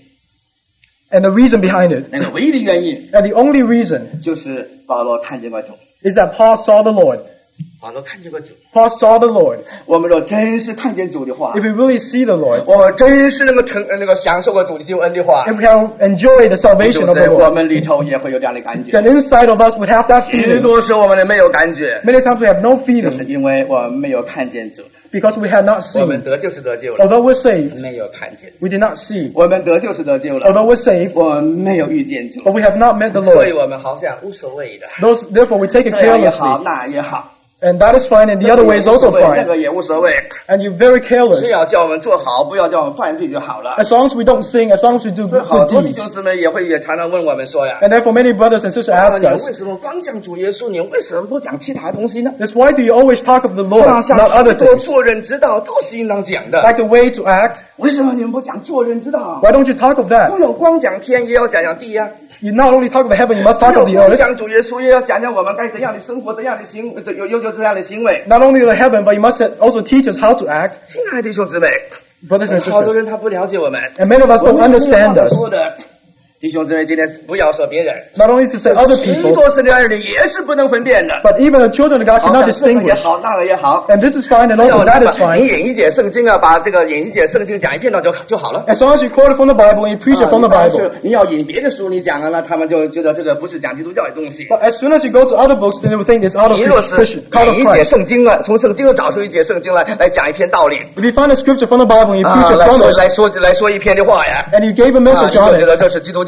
And the reason behind it, 那个唯一的原因， and the only reason, 就是保罗看见过主。 is that Paul saw the Lord. 保罗看见过主。 Paul saw the Lord. 我们若真是看见主的话 If，we really see the Lord, 我们真是能够成那个享受过主的救恩的话， if we can enjoy the 弟 salvation 兄 of 姊妹， the 我 Lord, 们里头也会有这样的感觉。 then inside of us would have that 许 feeling. 多时候我们没有感觉， Many times we have no 就 feeling 是因为我们没有看见主。 because we had not 我们 seen. 得救是得救了， Although we're saved, 没有看见主； we did not see. 我们得救是得救了， Although we're saved, 我们没有遇见主。 but we have not met the 所以 Lord. 我们好像无所谓的， Those, therefore, we take it 这样也好， carelessly. 那也好， And that is fine, and the other way is also 那 fine. 个也无所谓， And you're very 只 careless. 要叫我们做好，不要叫我们犯罪就好了。 As long as we don't sing, as long as we do 所以 good 好多 good 弟兄 deeds. 姊妹也会也常常问我们说呀， And therefore, many brothers and sisters 啊 ask 你为 us, 什么光讲主耶稣，你为什么不讲其他东西呢？ "This why do you always talk of the Lord, 好像 not other 许多 things? 做人之道都是应当讲的， Like the way to act? 为什么你们不讲做人之道？ Why don't you talk of 不 that? 要光讲天，也要讲讲地呀、 You not only talk of the heaven, you must 不 talk 要 of the 光 earth. 讲主耶稣，也要讲讲我们该怎样的生活，怎样的行，有有有怎样的行为。 Not only the heaven, but you must also teach us how to act." 亲爱的弟兄姊妹， Brothers and 好多 sisters. 人他不了解我们， And many of us 我 don't 们有 understand 话 us. 说的。弟兄姊妹，今天不要说别人， Not only to say other 许 people, 多神的儿女也是不能分辨的。 but even the children of God 好 cannot 像这个也 distinguish. 好，那个也好。 And this is fine, and 只要 also 你 that is 把你 fine. 演一节圣经啊，把这个演一节圣经讲一遍到就就好了。 As long as you quote it from the Bible and you preach it from the 啊你但 Bible. 是你要引别的书，你讲了呢，他们就觉得这个不是讲基督教的东西。 But as soon as you go to other books, then they will think it's out of 你若是 Christian, out 演 of 一节 Christ. 圣经啊，从圣经中找出一节圣经来，来讲一篇道理 If you find a scripture from the Bible and you 啊， preach it 来 from 说 it, 来说来说一篇的话呀， and you gave a 啊， message 你就 on 觉得 it, 这是基督教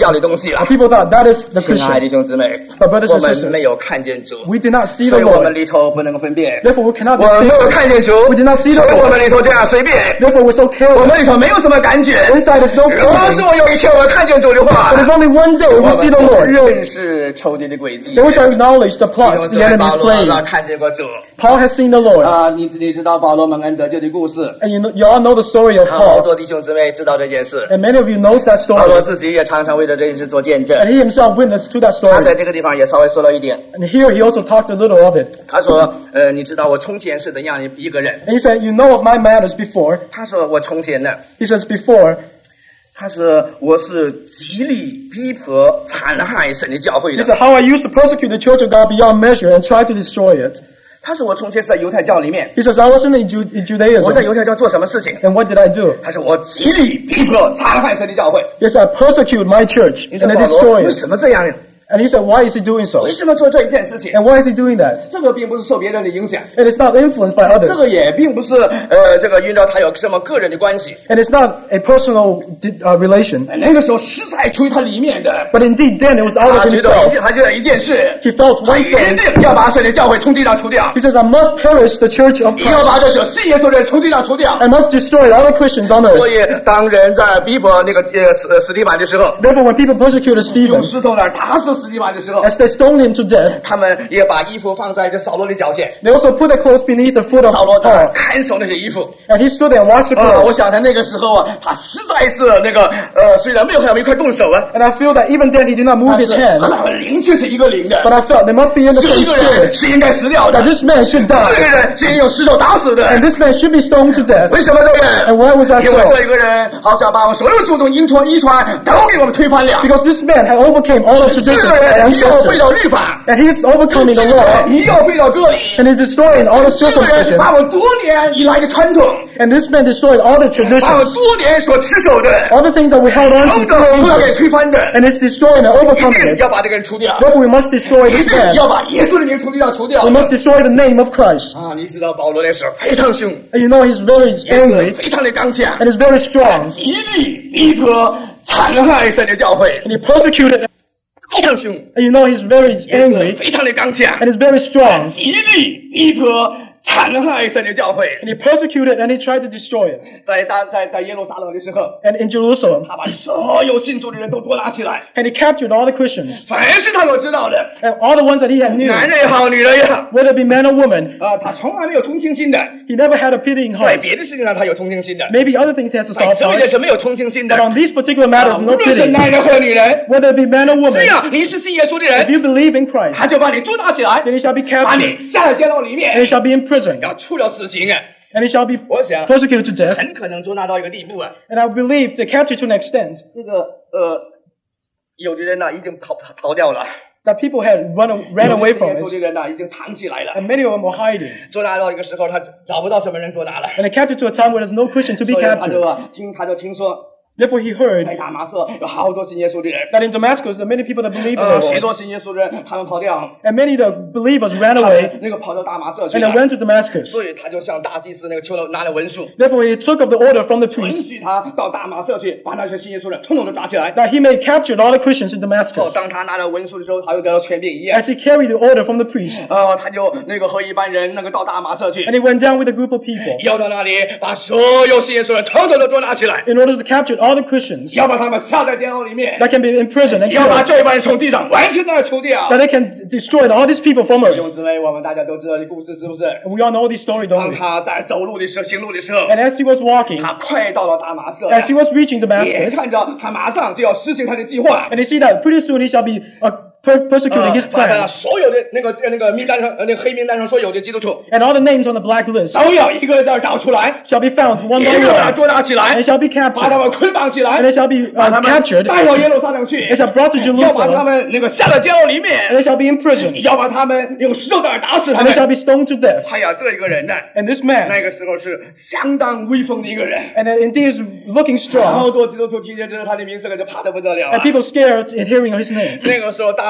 教的东西了 And。people thought that is the 亲爱的弟 Christian. 兄姊妹， But brothers 我 and 们 sisters, 没有看见主， we did not see 所 the 以我们 Lord. 里头不能分辨。 Therefore, we cannot 我们没有 distinguish. 看见主， We did not see 所 the 以我们 Lord. 里头这样随便。 Therefore, we're so 我 careless. 们里头没有什么感觉。 Inside is no 如果是 feeling. 我有一天我看见主的话， But if only one day 我 we see the 们 Lord, 认识仇敌的诡计。 then we shall acknowledge the 弟 plots 兄姊 the 妹， enemy 保 is 罗 playing. 他看见过主 Paul has seen the Lord. 啊，你你知道保罗蒙恩得救的故事， And you, know, you all know the story of 好 Paul. 多弟兄姊妹知道这件事。 And many of you knows that 保罗 story. 自己也常常为了这件事做见证。 And he himself witnessed to that 他 story. 在这个地方也稍微说了一点， And here he also talked a little of it. 他说：“呃，你知道我从前是怎样一个人？ And he said, you know of my matters before. 他说我从前呢， He says before, 他说我是极力逼迫、残害神的教会 he 的。 said, how I used to persecute the church of God beyond measure and try to destroy it. 他说我从前是在犹太教里面， He says, I was in, Ju- in 我在 Judaism. 犹太教做什么事情？ And what did I do? 他说我极力逼迫、残害神的教会。 Yes, I persecute my church 你 and 说 I 保罗 destroy 为 it. 什么这样？ And he said, why is he doing so? 为什么做这一件事情？ And why is he doing that? 这个并不是受别人的影响， And it's not influenced by 这个 others. 也并不是呃这个遇到他有什么个人的关系。 And it's not a personal uh, relation. 那个时候实在出于他里面的， But indeed, then it was out 他 of 觉得一 himself. 件，他觉得一件事， He felt 他 one 一 thing. 定要把神的教会从地上除掉， He says, I must perish the church of 要 Christ. 把这些信耶稣的人从地上除掉。 I must destroy the other Christians on 所 earth. 以当人在逼迫那个呃史史蒂凡的时候， Therefore, when people persecuted 用 Stephen, 石头那儿打死史蒂凡的时候， as they stoned him to death, 他们也把衣服放在这扫罗的脚前， they also put their clothes beneath the foot of 扫罗在那儿 Paul. 看守那些衣服。 And he stood there and watched the 啊，我 clothes. 想他那个时候啊，他实在是那个呃，虽然没有很一块动手啊， And I feel that even then he did not move 但 his 是 hand. 他们灵却是一个灵的。 But I felt they must be in the 这 same 一个人 spirit. 是应该死掉的， That this man should 这个 die. 人是应该用石头打死的。 And this man should be stoned to death. 为什么这样？ And why was that 因为 so? 这一个人好像把我所有祖宗遗传遗传都给我们推翻了。 Because this man had overcame all of 这 traditions 个人 and 又废 ancestors. 了律法， And he's overcoming 这 the 个 law. 人又废了割礼， And he's destroying all the 这个人 circumcision. 把我多年以来的传统， And this man destroyed all the 把我 traditions. 多年所持守的， All the things that we held on 统 to 统 for 都要给 ages. 推翻的。 And it's destroying and 一 overcoming 定 it. 要把这个人除掉， Therefore, we must destroy 一 this 定 man. 要把耶稣的名从地上除掉 We。must destroy the name of Christ. 啊，你知道保罗那时候非常凶， And you know he's very 也是 angry 非常的刚强， and he's very strong. 极力逼迫残害神的教会， And he persecuted. 非常凶， And you know he's very 也是 angry 非常的刚强， and he's very strong. 极力逼迫残害神的教会。 And he persecuted and he tried to destroy it. 在大在在耶路撒冷的时候， And in Jerusalem. 他把所有信主的人都捉拿起来， And he captured all the Christians. 凡是他所知道的， And all the ones that he had knew. 男人也好，女人也好， Whether it be man or woman. 啊，他从来没有同情心的。 He never had a pitying 在 heart. 别的事情上他有同情心的， Maybe other things he has a 在 soft 这一 heart. 件事没有同情心的。 But on these particular matters, 啊 no 无论是 pity. 男人或者女人， Whether it be man or 只 woman. 要你是信耶稣的 If 人， you believe in Christ, 他就把你捉拿起来， then he shall be 把 captured. 你下在监牢里 And 面， he shall be in prison. 要处了死刑啊！ And he shall be 我想 persecuted to death. 很可能捉拿到一个地步啊， And I believe they captured to an extent 这个呃，有的人呢已经跑跑逃掉了， that people had run, ran 有 away 的信 from 耶稣 it. 的人呢已经藏起来了， And many of them were hiding. 捉拿到一个时候，他找不到什么人捉拿了， And they captured to a time where there's no Christian to be 所以他就 captured. 啊听他就听说 Therefore he heard 在大马色有好多信耶稣的人， that in Damascus there are many people that believe in 呃， the 许 Lord. 多信耶稣的人他们跑掉， And many of the believers ran 他 away 们那个跑到大马色去 and they 了， went to Damascus. 所以他就向大祭司那个求了拿了文书， Therefore he took up the order from the 允 priest 许他到大马色去，把那些信耶稣的人统统都抓起来。 that he may capture all the Christians in 哦， Damascus. 当他拿了文书的时候，他就得到权柄一样。 As he carried the order from the priest. 呃，他就那个和一般人那个到大马色去 And，he went down with a group of people 要到那里把所有信耶稣的人统统都捉拿起来， in order to capture all the Christians 要把他们下在监牢里面， that can be in prison and 要把 killed. 这一帮人从地上完全的除掉。 That they can destroy all these people from 弟 earth. 兄姊妹，我们大家都知道这故事是不是？ And we all know this story, 当 don't we? 他在走路的时候、行路的时候， And as he was walking, 他快到了大马色， as he was reaching 眼 Damascus, 看着他马上就要实行他的计划。 and they see that pretty soon he shall be uh, per- persecuting his 把他 plan. 所有的那个那个名单上、呃那个黑名单上所有的基督徒 And all the names on the black list 都要一个一个找出来， shall be found one 一 by 个把他 one. 捉拿起来 And，shall be 把他 captured. 们捆绑起 And 来 they，shall be 把 uh, 他们 captured. 带到耶路撒冷去， They shall brought to 要把他 Jerusalem. 们那个下到监牢里 And 面， they shall be in prison. 要把他们用石头在那儿打死他 And they shall 们。 be stoned to death. 哎呀，这一个人呢， And this man, 那个时候是相当威风的一个人。 and indeed is looking 好 strong. 多基督徒听见这是他的名字，可就怕得不得了 And 啊！ people scared in hearing of his name. 那个时候大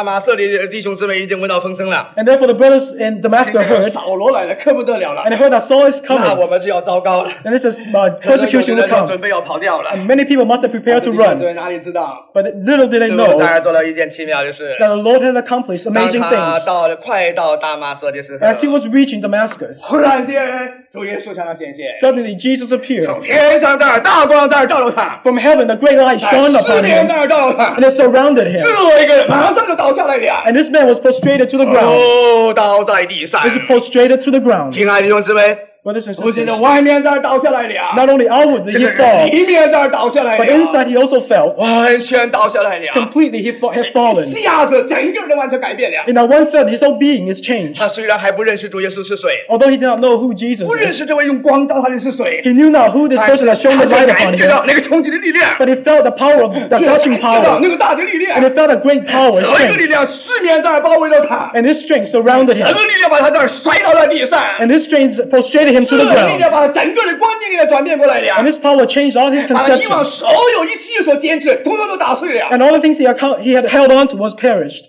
大马色的弟兄姊妹已经闻到风声了。 And therefore the brothers in Damascus 这个 heard, 扫罗来了，可不得了了 and。they heard that Saul is 那我 coming. 们就要糟糕了。 And this is uh, 可能有 persecution 的 will 人 come. 准备要跑掉了。 And many people must have prepared to 弟兄姊 run. 妹哪里知道？ But little did they 是 know 当然做了一件奇妙的事。 that the Lord had accomplished 当 amazing 他 things. 到了快到大马色的时候， As he was reaching Damascus, 突然间主耶稣向他显现， suddenly Jesus 从 appeared. 天上在那儿大光在那儿照着他， From heaven, the great light shone 四 upon 面 him, 在那儿照着他 and，it surrounded 这 him. 一个人马上就倒下来了， And this man was prostrated to the ground. 哦，倒在地上 He。was prostrated to the ground. 亲爱的弟兄姊妹， Brothers and 不仅在 sisters, 外面在那儿倒下来了， not only outwardly 这 he 个人 fell, 里面在那儿倒下来 but 了， inside he also fell. 完全倒下来了， Completely he fa- had fallen. 一下子整个人完全改变了。 In that one sense, his whole being is changed. 他虽然还不认识主耶稣是谁， Although he did not know who Jesus 不认 is, 识这位用光照他的是谁， he knew not who this 但 person 是 had shown 他 the 却 light 感 upon 觉到 him, 那个冲击的力量， but he felt the power of the 却 gushing 感觉到 power, 那个大的力量 and，he felt a great power, 这个 strength, 力量四面在那儿包围着他， and this strength surrounded 这 him, 个力量把他在那儿摔倒在地上， and this strength prostrated him 这 to 个 the 力 ground, 量把他整个的观念给他转变过来 and 了， this power changed all his 把他以往 conceptions, 所有一切所坚持，统统都打碎了。 and all the things he had, co- he had held on to was perished.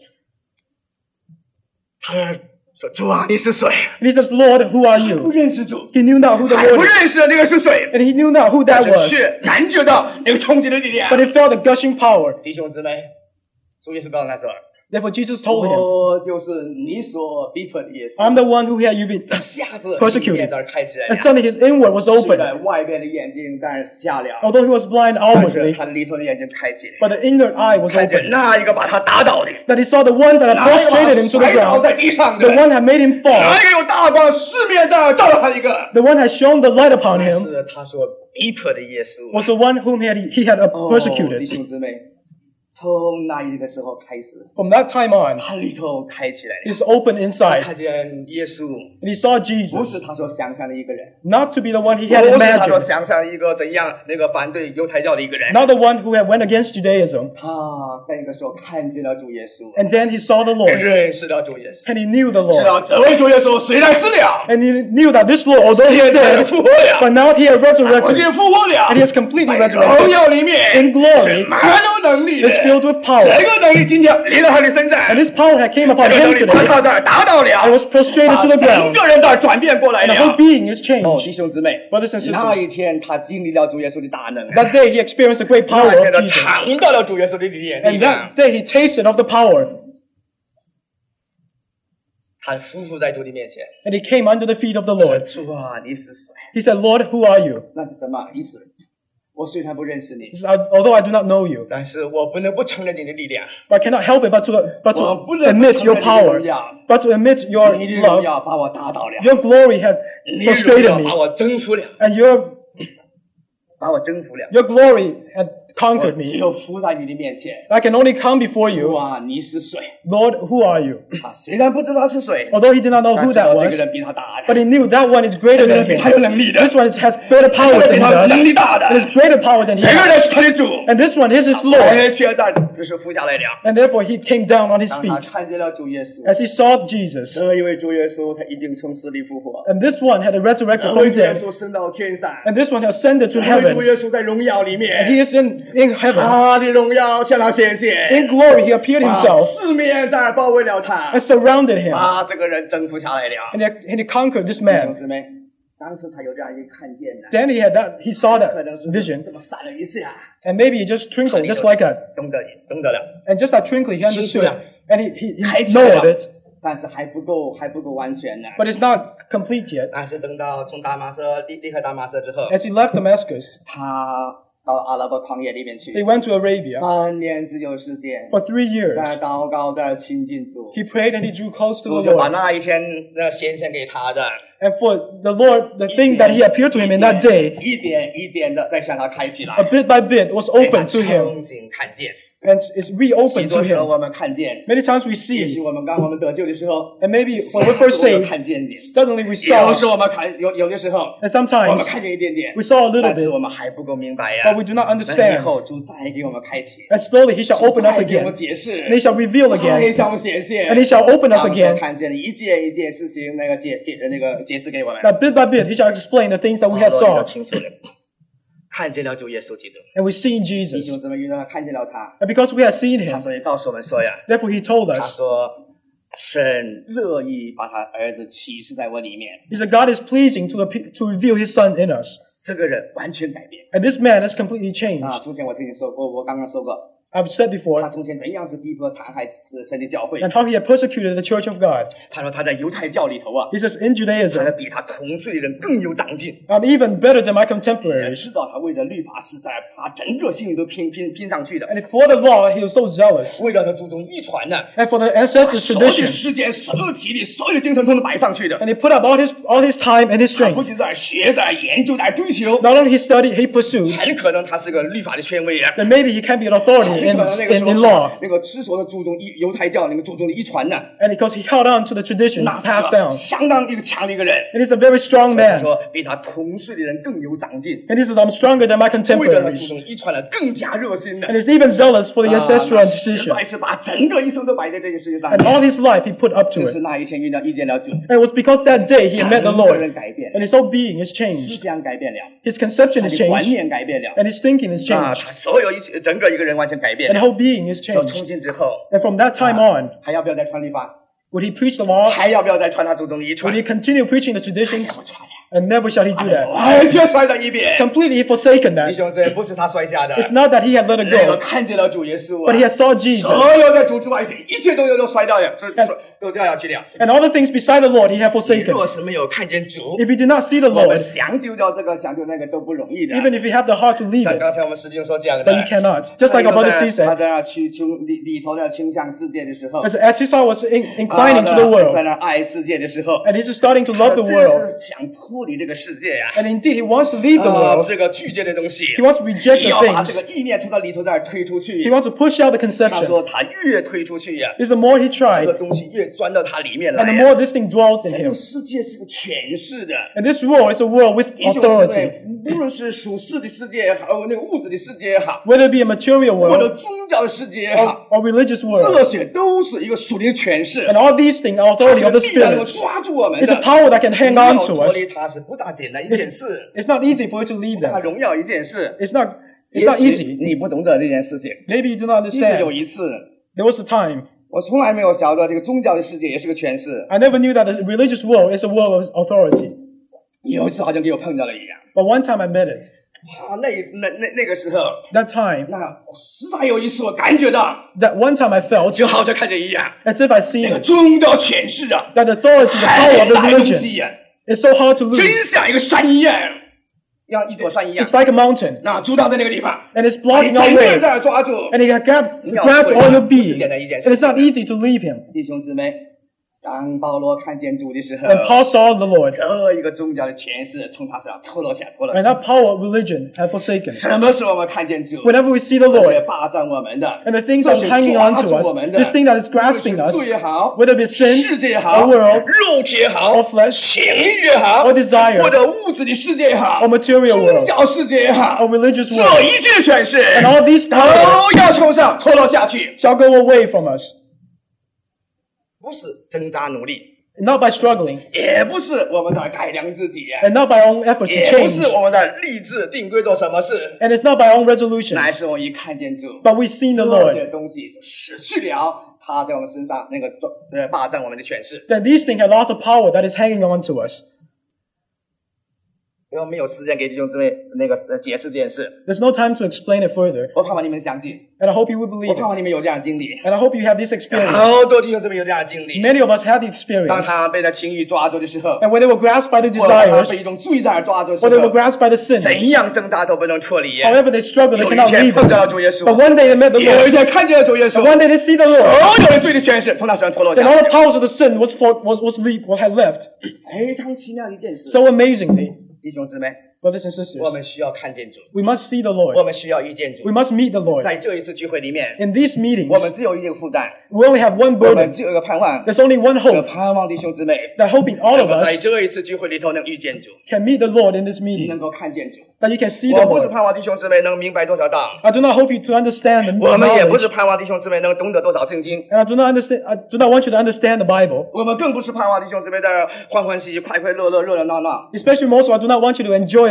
他说：“主啊，你是谁 And he says, Lord, who are？” 不 you? 认识主， He knew not who the 还不 Lord is, 认识那个是谁， and he knew not who 但 that 是 was, 却感觉到那个冲击的力量 but。he felt the gushing power. 弟兄姊妹，主耶稣告诉他说 Therefore Jesus told him, 我就是你所逼迫的耶稣。 I'm the one who had you been 一下子 persecuted. 眼睛开起来 And 了， suddenly his inward was 虽 open. 然外边的眼睛但是瞎了， Although he was blind 但是 outwardly, 他里头的眼睛开起来， but the inner eye was 看见 open. 那一个把他打倒的， That he saw the one that had 哪一个把 prostrated 他 him to the 摔倒 ground, 在地上的 the，one had made him 哪 fall, 一个有大光四面在那照着他一个， the one had shown the light upon 但 him, 是他所逼迫的耶稣。 was the one whom he had, he had uh, 哦，弟 persecuted. 兄姊妹，从那一个时候开始， From that time on, 他里头开起来 he 了， was open 他 inside, 看见耶稣 and he saw 不 Jesus, 是他所想象的一个人， not to be the one he 不 had 是他所 imagined, 想象一个怎样那个反对犹太教的一个人。 not the one who had went against Judaism. 他在那个时候看见了主耶稣， And then he saw the Lord, 认识了主耶稣， and he knew the 知 Lord, 道这位主耶稣虽然死了， and he knew that this Lord, although he 现在 dead, 复活了， but now he had 我 resurrected, 已复活了， and he is completely 在荣 resurrected, 耀里面 in glory, 是满有能力的， is filled with 这 power. 个能力今天临到他的身上， And this power had came 这 upon 个 him 能力把 today, 他这儿达到了， and was prostrated 把 to the 整 ground, 个人这儿转变过来 and the whole 了。 being is 哦， changed. 弟兄姊妹， Brothers and 那 sisters, 一天他经历了主耶稣的大能， that day he experienced the great 那 power 一天他 of Jesus, 尝到了主耶稣的力量， and that day he tasted of the power, 他匍匐在主的面前， and he came under the feet of the Lord. 主啊，你是谁？ He said, Lord, who are you? 那是什么意思？我虽然不认识你 He，said, "I- Although I do not know you, 但是我不能不承认你的力量， but I cannot help it but to, but 我 to 不能不 admit 承 your 认你的 power, 荣耀， but to admit your 你的荣 love, 耀把我打倒了， your glory had 你的荣 prostrated 耀把 me, 我征服了， and your, 把我征服了， your glory had 我 conquered 只 me. 有伏在你的面前。 I can only come before 主 you. 啊，你是谁？ Lord, who are you? 他虽然不知道是谁， Although he did not know 但 who 知道 that 这 was, 个人比他大 but 的， he knew that one is greater 这个 than 人比他有 him. 能力的， This one has greater 这 power 个人 than 比 he 他有能 does. 力大的， It is greater power than he 这个 has. 人是他的主。 And this one is his Lord. 而现在就是伏下来了。 And therefore he came down on his 当他 feet 看见了主耶稣， as he saw Jesus. 这一位主耶稣他已经从死里复活， And this one had resurrected 这位 from 主耶 death. 稣升到天上， And this one ascended to 这位主 heaven. 耶稣在荣耀里 And 面， he is in, in heaven. 他的荣耀向他显现， In glory he appeared 把 himself 四面在那包围了他 and，surrounded him. 把这个人征服下来了。 And he, and he conquered this 弟兄 man. 姊妹，当时他有这样一个看见呢， Then he had that, he saw 可 that 能是 vision. 这么闪了一下， And maybe he just twinkled just like that. 懂得懂得了， And just that twinkle he understood. And he, he, 开 he 启了 knowed it. 但是还不够，还不够完全呢。 But it's not complete yet. 但是等到从大马色离离开大马色之后， As he left Damascus, 他到阿拉伯旷野里面去， he went to Arabia 三年之久时间， for three years. 在祷告，在亲近主， He prayed and he drew close to 主 the 就把 Lord. 那一天那显现给他的， And for the Lord, the thing that he appeared to him in that day, 一点一点的在向他开起来 a，bit by bit, was 给他 open to him 重新看见。 and is 许 reopened 多 to 时候 him. 我们看见， Many times we 也许 see, 我们刚我们得救的时候， and maybe when we're first 我们 saved, 看见你， suddenly we 有 saw, 时候我们看有有的时候， and 我 sometimes 们看见一点点 we，saw a little 但是我 bit, 们还不够明白呀 but。we do not 那以 understand. 后主再给我们开启， And slowly he shall 主 open us 再给我 again, 们解释， and he shall reveal 再 again, 向我们显现， and he shall open us 让我们 again. 看见一件一件事情，那个解解那个解释给我们。 That bit by bit he shall explain the things that we 保 have 罗你都 saw. 清楚了。 看见了主耶稣基督。 And we see 弟 Jesus. 兄姊妹，因为他看见了他， And because we have seen 他 him, 所以告诉我们说呀， therefore he told 他 us, 说神乐意把他儿子启示在我里面， he said God is pleasing to, appe- to reveal his son in us. 这个人完全改变 And this man has completely 啊！ changed. 从前我听你说过，我刚刚说过， I've said 他 before, 从前怎样是逼迫残害神的教会。 and how he had persecuted the church of God. 他说他在犹太教里头啊， He says, in 他 Judaism, 比他同岁的人更有长进。 I'm even better than my 也 contemporaries. 知道他为了律法是在把整个心里都拼拼拼上去的， And for the law, he was so zealous. 为了他注重遗传呢， And for the ancestors' 所有的 tradition, 时间、所有的体力、所有的精神，通通摆上去的。 and he put up all his all his time and his 他不 strength. 仅在学、在研究、在追求， Not only he studied, he pursued, 很可能他是个律法的权威啊。 then maybe he can be an 很 authority 可 in, 能那个时 in, 候 in 是 law. 那个执着的注重遗犹太教那个注重的遗传呢， And because he held on to the tradition 那是 passed 个 down. 相当一个强的一个人。 And he's a very strong 他 man. 说比他同岁的人更有长进， And he says, I'm stronger than my 为了他注 contemporaries. 重遗传的更加热心的。 And he's even zealous for the 啊 ancestral 那实 tradition. 在是把整个一生都摆在这个世界上 And。all his life he put up to 就 it. 是那一天遇到遇见了主， And it was because that day he met the 整个人 Lord. 改变， And his whole being is 思 changed. 想改变了， His conception 他 is 的观 changed. 念改变了， And his thinking is 啊， changed. 他所有一切整个一个人完全改变 And 了。 the whole being is 说从 changed. 今之后， And from that time on, 还要不要再传律法？ would he preach the law? 还要不要再传他祖宗的遗 Would 传？ he continue preaching the 不 traditions? 传了， And never shall he 他 do 就 that. 完全摔在一边。 Completely forsaken 弟 that. 兄姊妹，不是他摔下的， It's not that he had let it 那个 go, 看见了主耶稣 but he 啊， had saw Jesus. 所有在主之外，一切都有都摔掉了，这摔都掉下去了。 And all the things beside the Lord he had 你 forsaken. 若是没有看见主， If you do not see the 我们 Lord, 想丢掉这个，想丢那个都不容易的。 even if you have the heart to leave 像 it, 刚才我们师兄所讲的， then you cannot. Just like our brother C 他 said, 在那去从里里头的倾向世界的时候， as, as Esau was in, 啊 inclining to the 在 world, 那爱世界的时候， and he's starting to love the 真 world, 是想脱离这个世界呀。 and indeed he wants to leave the 啊， world. 这个拒绝的东西， He wants to reject 要 the 把这 things. 个意念从他里头再推出 He 去。 wants to push out the 他 conception. 说他越推出去呀， Is the more he 这 tried, 个东西越钻到他里面来 and the 呀。 more this thing dwells in 这个 him. 世界是个权势的。 And this world is a world with 弟兄姊 authority. 妹，无论是属世的世界也好，那个物质的世界也好， Whether it be a material 或者 world 宗教的世界也 or, 好， or religious 这 world, 些都是一个属灵的权势 and。all these things are 它 authority 是 of 个 the 力量能够 Spirit. 抓住我们 It's 的 a。power that can hang on 要 to 脱 us. 离它是不大简单一件 It's, 事， it's not easy for you to leave 它 them. 荣耀一件事。 It's not, it's 也 not 许 easy. 你不懂得这件事情。 Maybe you do not 记得有 understand. 一次， There was a time 我从来没有晓得这个宗教的世界也是个权势。 I never knew that the religious world is a world of authority. 有一次好像给我碰到了一样。 But one time I met it. 啊，那一那那那个时候， That time, 那实在有一次我感觉到， that one time I felt 就好像看见一样， as if I seen 那个 it. 宗教权势啊， That the authority, the 太 power of the 大东 religion 西呀， is so hard to lose. 真像一个山一样，像一座山一样 It's，like a mountain. 那阻挡在那个地方， And it's 你 blocking 整 our 个人 way. 在那抓住。 And it grab, 你要 grab 退 all your 不是 being. 简单一件 And 事 it's not easy to leave him. 弟兄姊妹，当保罗看见主的时候， And Paul saw the Lord. 这一个宗教的权势从他身上脱落下，脱落 And 下。 that power of religion had forsaken. 什么时候我们看见主？ Whenever we see the 这些 Lord, 霸占我们的， and the things 这 that 些 are hanging 抓 on to 住我 us, 们的， this thing that is grasping 无论 us, 是罪也好， whether it be sin 世界也好， or world 肉体也好， or flesh 情欲也好， or desire 或者物质的世界也好， or material 宗 world 教世界也好 or，religious 这 world, 一切权势 and all these powers 都要从上脱落下去， shall go away from us. 不是挣扎努力， Not by struggling, 也不是我们在改良自己， and not by our own efforts to 也不是 change, 我们在立志定规做什么事， and it's not by our own 乃 resolutions, 是我一看见主， but we've seen the 这些 Lord, 东西就失去了他在我们身上那个呃霸占我们的权势。 that these things have lots of power that is hanging on to us. 因为我们有时间给弟兄姊妹那个呃解释这件事， There's no time to explain it further, 我盼望你们相信， and I hope you will 我 believe 盼 it, 望你们有这样的经历。 and I hope you have this experience. 好多弟兄姊妹有这样的经历， Many of us have the 当 experience, 他被那情欲抓住的时候， and when they were grasped by the 或者他 desires, 被一种罪在抓住的时 or they were 候， grasped by the sins, 怎样挣扎都不能脱离。 however they struggle, they 有一 cannot 天 leave 碰 it. 到了主耶稣， But one day they met the 有一 Lord, 天看见了主耶稣， and one day they see the Lord, 所有的罪的权势从他身上脱落 then 下 all 来 the，powers of the sin was for, was was leave, what had left. 非常奇妙的一件事。 So amazingly, 弟兄姊妹， brothers and 我 sisters, 们需要看见主， we must see the 我 Lord. 们需要遇见主 We。must meet the Lord. 在这一次聚会里面， In these 我们 meetings, 只有一个负担， we only have one 我们 burden. 只有一个盼望， There's only one 这个 hope, 盼望弟兄姊妹 that hoping all 能 of 够在 us 这一次聚会里头能遇见主， can meet the Lord in this 能 meeting, 够看见主。 that you can see the 我不是 Lord. 盼望弟兄姊妹能明白多少道， I do not hope you to understand the 我们也不是 knowledge, 盼望弟兄姊妹能懂得多少圣经， and I do not understand. I do not want you to understand the Bible. 我们更不是盼望弟兄姊妹在这儿欢欢喜喜、快快乐乐、热热闹闹。 Especially most, I do not want you to enjoy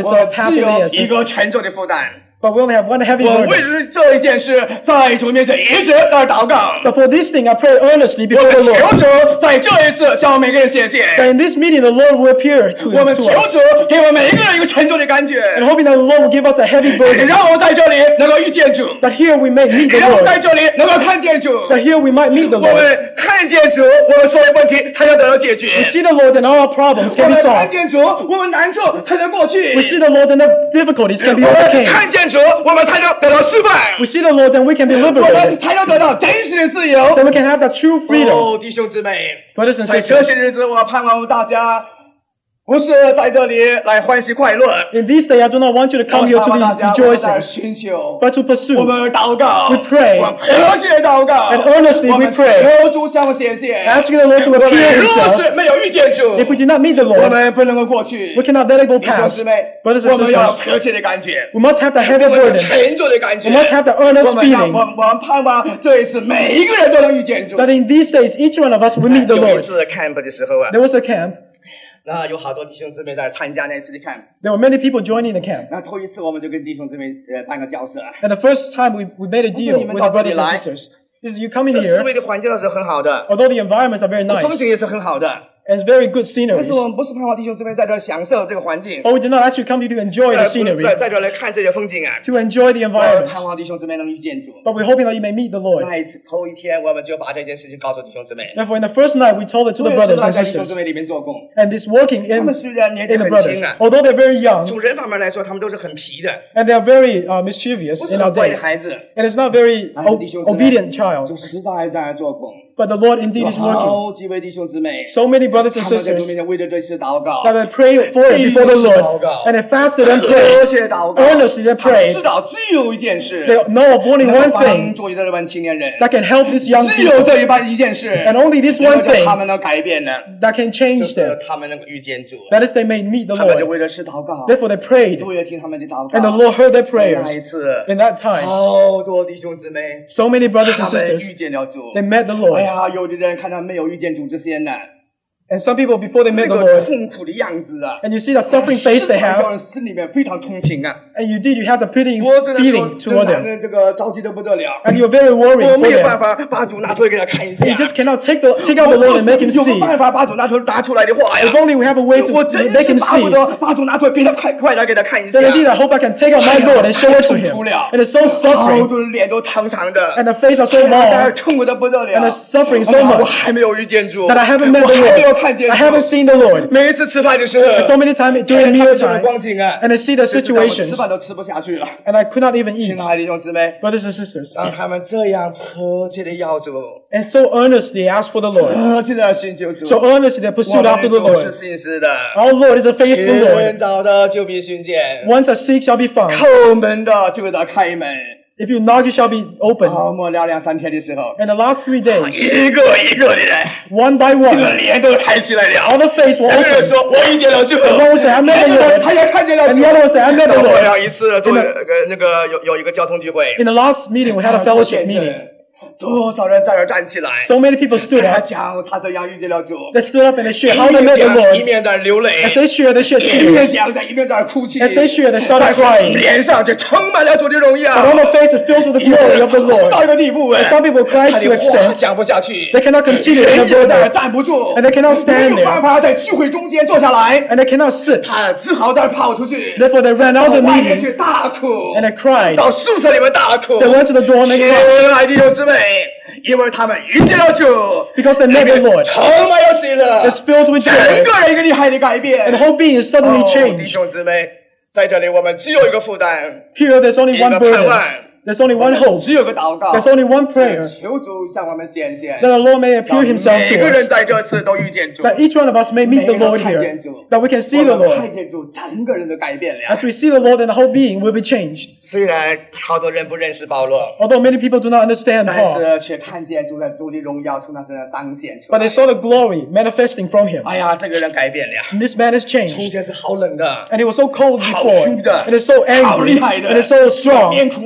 is 我 uh, 们只 happily 有 as 一个沉重的负担。 but we only have one heavy 我为 burden. 了这一件事，在主面前一直在祷告。 But for this thing, I pray earnestly 我 before 们 the 求 Lord 主在这一次向每个人显现。 that in this meeting the Lord will appear to, 我们 to 求 us. 主给我们每一个人一个沉重的感觉， And hoping that the Lord will give us a heavy burden. 让我们在这里能够遇见主， That here we may meet the 让我们在 Lord. 这里能够看见主。 That here we might meet the 我 Lord. 们看见主，我们所有问题才能得到解决。 We see the Lord and all our problems 我 can be 们看 solved. 见主，我们难处才能过去。 We see the Lord and the difficulties can be 我们 overcome. 看见主，我们才能得到释放。 We see the Lord and we can be 我们 liberated. 才能得到真实的自由。 Then we can have that true freedom. 哦，弟兄姊妹， Brothers and 在这 sisters, 些日子，我盼望大家不是在这里来欢喜快乐， in this day I do not want you to 我 come here 盼 to 望 be 大家我们在 rejoicing, 寻求， but to pursue. 我们祷告 We pray 我们迫切祷告 And earnestly we 我们 pray 求主向我显现， Asking the Lord to 我们 appear 若 himself. 是没有遇见主， If we do not meet the 我 Lord, 们不能够过去。 we cannot let it go 弟兄 past. 姊妹， Brothers 我 and 们要 sisters, 迫切的感觉， we must have the heavy 我们有 burden. 沉重的感觉， We must have the earnest 我们要 feeling 我们我们盼望这一次每一个人都能遇见主。 that in these days each one of us will meet the 有一 Lord. 次 camp 的时候啊， There was a camp. 那有好多弟兄姊妹在参加那次的 camp。 There were many people joining the camp. 那头一次我们就跟弟兄姊妹呃办个交涉， And the first time we, we made a 我说 deal 你们 with 到 the 这里 brothers 来 and sisters. Is you come in 这四 here, 位的环境是很好的， although the environments are very 这风 nice 景也是很好的， and it's very good 但 scenery, 是我们不是盼望弟兄姊妹在这儿享受这个环境， but we did not actually come here to enjoy 在 the scenery, 在在这儿来看这些风景啊。 to enjoy the 我们 environments. 盼望弟兄姊妹能遇见主。 But we're hoping that you may meet the Lord. 那一次头一天，我们就把这件事情告诉弟兄姊妹， Therefore, in the first night, we told it to 我 the 也是 brothers 在 and 在弟兄 sisters. 姊妹里面做工。 And this working 他 in, 们虽然年纪 in the 很 brothers, 轻啊， although they're very young 从人方面来说，他们都是很皮的， and they are very uh, mischievous 不是 in our 很乖的 days, 孩子。 and it's not very 但是 o- 弟兄姊妹 obedient child, 就实在在做工。 but the Lord indeed 有 is working. 好几位弟兄姊妹， So many brothers and 他们在主 sisters 面前为着这事祷告， that they prayed for it before the Lord, and they fasted and 迫 prayed, 切祷告， earnestly they 他们 prayed. 知道只有一件事 They know of only 能够 one 帮 thing 助这班青年人， that can help these young 只有 people, 这一班一件事， and only this 能 one 够叫 thing 他们能改变的， that can 就 change 是 them. 他们能够遇见主。 That is, they may meet the 他们就 Lord. 为了事祷告， Therefore, they prayed, 主也听他们的祷 and the 告。 Lord heard their 在那一 prayers. 次， In that time, 好多弟兄姊妹， so many brothers and 他们遇 sisters, 见了主。 they met the 哎 Lord. 呀，有的人看他没有遇见主之前呢， And some people, before they 那 met the 个 Lord, 痛苦的样子啊， and you see the suffering face they 让 have, 人心里面非常同情啊。 and you did, you have the pitying 我真的 feeling 说， toward 真 them, 的这个着急的不得了。 and you're very 我 worried for 没有办 them. 法把主拿出来给他看一下 And you。just cannot take the take out the Lord and make him 有没 see. 有办法把主拿出拿出来的话呀 If？only we have a way to 我真 make 是 him 巴不 see. 得把主拿出来给他快快来给他看一下。 Then indeed, I hope I can take out my Lord and show it to him. And it's so 好 suffering, 多人脸都长长的， and the face are so 但 long 是痛苦的不得 and 了 the。suffering so 我 much 还没有遇见主， that I haven't met 我 the 还没有 Lord. 看见 I 主。 haven't seen the Lord. 每一次吃饭的时候， So many times 看 during 他 meal 们这种 time, 光景啊， and I see the 就是让我吃 situations, 饭都吃不下去了。 and I could not even eat. 亲爱的弟兄姊妹， Brothers and sisters, 让他们这样迫切的要主， and so earnestly ask for the Lord. 迫切的寻求主。 So earnestly they 我 pursued 们 after 的 the 主是 Lord. 信实的， Our Lord is a faithful 寻 Lord. 找的就必寻见， Once I seek shall be found. 叩门的就给他开门。 If you knock, it shall be opened. 好，末了两三天的时候， And the last three days, 一个一个的人， one by 这个 one, 脸都抬起来 all 了。 the face will 这个人 open. 说：“我遇见了主。” The one will say, I met the 他 Lord. 也看见了 And 主。 the other will say, I met the 我 Lord. 了一次做 In 那 the- 个那个有有一个交通聚会， In the last meeting, we had a fellowship meeting. 多少人在这儿站起来， So many people stood 他 up. 讲他怎样遇见了主， They stood up and they shared 一 how they 面 met the 讲一 Lord. 面在流泪， As they shared, they shed 一面 tears. 讲在一面在哭泣， As they shared, they started 但是 crying. 脸上却充满了主的荣耀。 But on the face is filled with the glory of the 到 Lord. 一个地步，哎 And some people cried 他 to 的 extent 话讲不下去， they cannot continue in 人 the 也在那 burden. 站不住， And they cannot 没 stand 有办 there. 法在聚会中间坐下来， And they cannot sit. 他只好在那儿跑出去， Therefore, they ran out 到 of the 外面 meeting 去大哭， and they cried. 到宿舍里面大哭。 They went to the door and they 亲 cried 爱的弟兄姊妹，因为他们遇见了主， because they met the Lord. 充满了喜乐， It's filled with 整 joy. 个人一个厉害的改变。 And the whole being is suddenly 哦弟 changed. 兄姊妹，在这里我们只有一个负担， Here, there's only 一 one 个盼 burden. 望， There's only one hope. 只有个祷告， There's only one prayer. 求主向我们显现 That，the Lord may appear 让 himself 每 to 个人 us. 在这次都遇见主， That each one of us may meet the Lord here. That we can see the 我们 Lord. 看见主，整个人都改变了。 As we see the Lord, then the whole being will be changed. 虽然好多人不认识保罗， Although many people do not understand 但 Paul, 是却看见主的主的荣耀从他身上彰显出 but 来 they。saw the glory manifesting from him. 哎呀，这个人改变了， And this man has 从 changed. 前是好冷的， And he was so cold 好 before. 凶的， And it's so 好厉 angry. 害的， And it's so strong. 面孔是板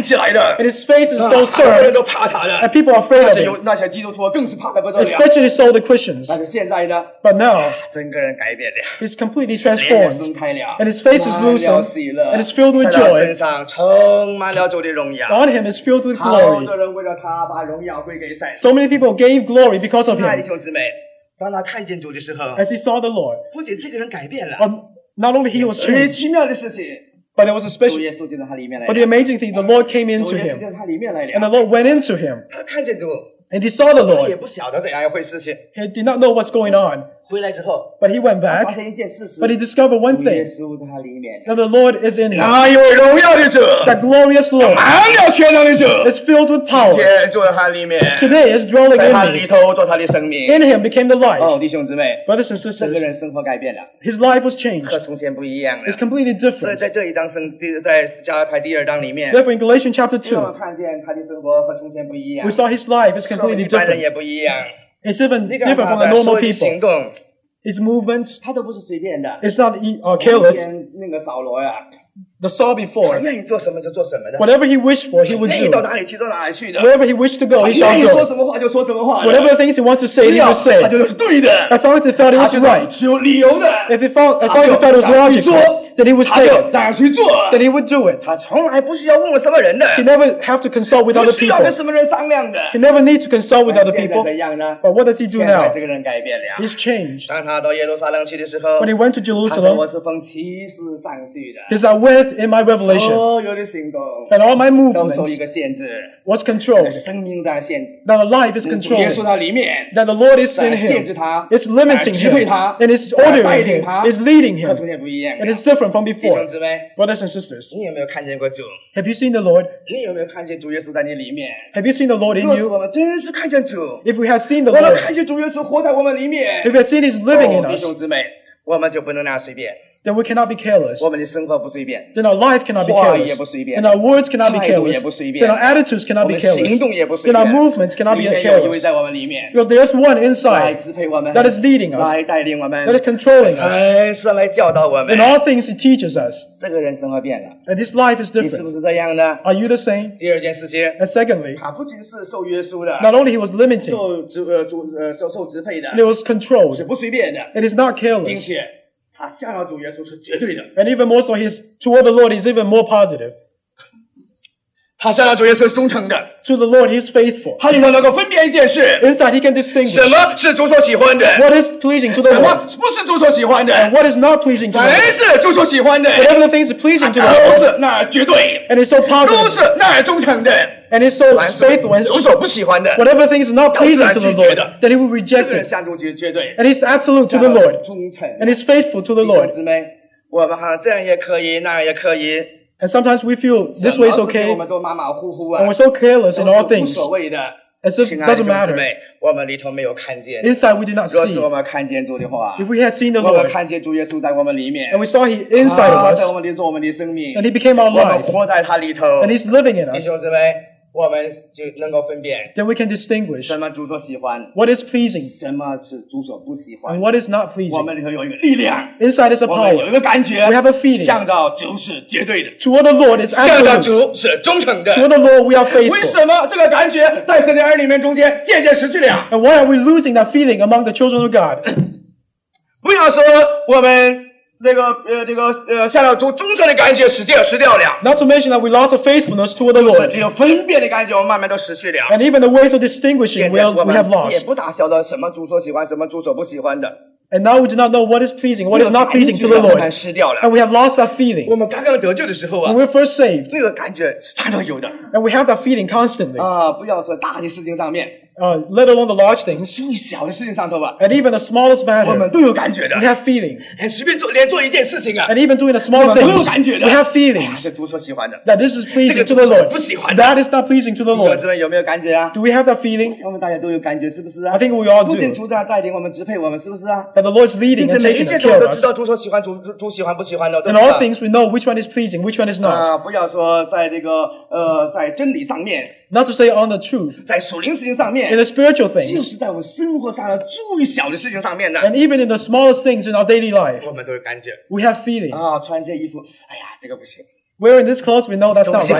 起来的， And his face is 啊 so 很多人 stern, 都怕他的， and people are afraid 但 of 是有 him, 那些基督徒更是怕得不得了。 especially so the Christians. 但是现在呢， But now, 整个人改变了， he's completely 脸也松 transformed, 开了， and his face is 满了 loosened, 喜乐， and is filled with 在他 joy. 身上充满了主的荣耀。 On him is filled with 好 glory. 多人为了他把荣耀归给神。 So many people gave glory because of 亲爱的 him. 兄姊妹，当他看见主的时候， As he saw the Lord, 不仅这个人改变了， um, not only he was 最 changed, 奇妙的事情， but there was a 主 special, 耶稣进到他里面来 but 了， the amazing thing, the Lord came 主 into 耶稣 him, 进到他里面来 and the 了， Lord went into him, 他看见主， and he saw the 他也 Lord. 不晓得怎样一回事情。 He did not know what's going on, 回来之后， but he went 他发 back, 现一件事实， but he discovered one 主耶 thing, 稣在他里面， that the Lord is in him. 那有荣耀的主， That glorious Lord 满了全能的主， is filled with power. 天住在他里面， Today is dwelling 在他 in 里 me. 头做他的生命。 In him became the 哦， life. 弟兄姊妹， Brothers and 这个 sisters, 人生活改变了， his life was 和 changed. 从前不一样了 It's。completely 所以 different. 在这一章圣，第在加拉太第二章里面， Therefore, in Galatians chapter 让我们 two, 看见他的生活和从前不一样 we，saw his life is 和我们 completely 一般人也 different. 不一样。 It's even 你看 different 他 from the 的所 normal 有的行 people. 动， His movements, 他都不是随便的。 it's not e- uh, 那 careless. 天那个扫罗呀， The Saul 他 before, 愿意做什么就做什么的， whatever he wished for, he would 愿意到 do. 哪里去到哪里去的， Wherever he wished to go, 他 he 愿 shall 意说 go. 什么话就说什么话的， Whatever things he wants to say, 只 he 要 will say. 他觉得是对的， As long as he felt it 他 was 觉得 right. 是有理由的， If he felt, as 他 long as 就 he felt it was 这样去 logical, 说， then he would 他 say 就 it. 这样去做， Then he would do it. 他从来不需要问问什么人的， He never have to consult with 不 other 需要跟 people. 什么人商量的。 He never need to consult with 但 other 现在 people. 怎样呢？ But what does he do 现在 now? 这个人改变了。 He's changed. 当他到耶路撒冷去的时候， When he went to 他说我 Jerusalem, 是奉启示上去的， he said, I went in my revelation, 所有的行动 and all my 都受一 movements 个限制， was controlled. 生命在限制。 That the life is 耶稣 controlled. 在里面， That the Lord is 在 in 限制 him. 他， It's limiting 在支配 him. 他， And it's 在带 ordering 领 him. 他， It's leading 和 him. 从前不一样。 And it's different from 弟 before. 兄姊妹， Brothers and sisters, 你有没有看见过主？ have you seen the Lord? 你有没有看见主耶稣在你里面？ Have you seen the Lord in 若是我 you? 们真是看见主， If we have seen the 我们 Lord, 看见主耶稣活在我们里面， if we have seen His living 哦 in 弟 us, 兄姊妹，我们就不能那样随便， then we cannot be careless. 我们的生活不随便， Then our life cannot be 话语也 careless. 不随便， Then our words cannot be 态度也 careless. 不随便， Then our attitudes 我 cannot be 们行动 careless. 也不随 Then 便， our movements cannot 里 be 面有一位 careless. 在我们里面， Because there's one 来 inside 支配我们， that is leading us, 来带领我们， that is controlling us. 哎，是来教导我们 In。all things, He teaches us. 这个人生活变了， And His life is 你是不 different. 是这样呢？ Are you the same? 第二件事情， And secondly, 他不仅是受约束的， not only He was limiting, 受支呃主呃受受支配的， it was controlled. 是不随便的， It is not 并 careless. 且他向要主耶稣是绝对的， And even more so, His toward the Lord, He's even more positive. 他向要主耶稣是忠诚的， To the Lord, He's faithful. 他里头能够分辨一件事， Inside, He can distinguish 什么是主所喜欢的， what is pleasing to the 什么 Lord 不是主所喜欢的， and what is not pleasing to the 凡 Lord. 是主所喜欢的， Whatever the things are pleasing to the 都 Lord, 是那绝对， and it's so 都 positive, 是那忠诚的， and it's so 凡是 faithful, and 主所不喜欢的， whatever things are not pleasing to the 都是 Lord, then He will 这 reject 个人 it. 向主绝绝对， And He's absolute to the Lord, 忠诚。 and He's faithful to the 弟兄 Lord. 姊妹，我们好像这样也可以，那样也可以， And sometimes we feel this way is 什么事情 okay, 我们都马马虎虎啊 and we're，so careless in 都 all 是无 things, 所谓的。 as if 亲 it 爱的 doesn't 兄姊 matter. 妹，我们里头没有看见。 Inside, we did not 若是 see. 我们看见主的话， If we had seen the 我们 Lord, 看见主耶稣在我们里面 and，we saw He inside 他 of 在我 us, 们里做我们的生命， and He became our 我们 life, 活在他里头。 and He's living in 弟 us, 兄姊妹，我们就能够分辨 then we can distinguish 什么主所喜欢， what is pleasing 什么是主所不喜欢 and。what is not 我 pleasing. 们里头有一个力量， Inside is a 我们有一 power. 个感觉 We have a feeling. 向着主是绝对的， Toward the Lord is 向着 absolute. 主是忠诚的。 Toward the Lord, we are 为 faithful. 什么这个感觉在神的儿女们中间渐渐失去了？ And why are we losing that feeling among the children of God? 不要说我们这个呃这个呃向着主忠诚的感觉失掉失掉了， Not to mention that we lost our faithfulness toward the 就是 Lord. 这个分辨的感觉，我们慢慢都失去了。 And even the ways of distinguishing 现 we, 在 are, 我 we have 们也 lost. 不大晓得什么主所喜欢，什么主所不喜欢的， And now we do not know what is pleasing, what is not pleasing to the 慢慢 Lord. 失掉了。 And we have lost that 我 feeling. 们刚刚得救的时候啊 When，we're first saved, 那个感觉是常常有的 and we have that feeling constantly, 啊！不要说大的事情上面， uh, let alone the large things, 最小的事情上头吧， and even the smallest 我们 matter, 都有感觉的 we。have feeling. 哎，随便做，连做一件事情啊， And even doing the 我 small 们都有 things, 感觉的。 we have 哎呀 feelings 是主所喜欢的。 that this is 这 pleasing 个 to 主 the 所 Lord. 不喜欢的。 That is not pleasing to the 弟兄 Lord. 姊妹有没有感觉啊？ Do we have that feeling 我们大家都有感觉，是不是啊 I think we all 不仅 do. 主在带领我们、支配我们，是不是啊？ that the Lord's leading 并且 and 每一 taking 件事 care 我 of 都知 us? 道主所喜欢，主主主喜欢不喜欢的，我都 In 知 all 道。 things, we know which one is pleasing, which one is not. 啊，不要说在这个呃，在真理上面， Not to say on the truth, 在属灵事情上面 in，the spiritual 就 things, 是在我们生活上的最小的事情上面呢， and even in the smallest things in our daily life, 我们都有感觉 we have feeling. 啊。穿这衣服，哎呀，这个不行， Wearing this clothes, we know that's 这不 not 喜欢 right.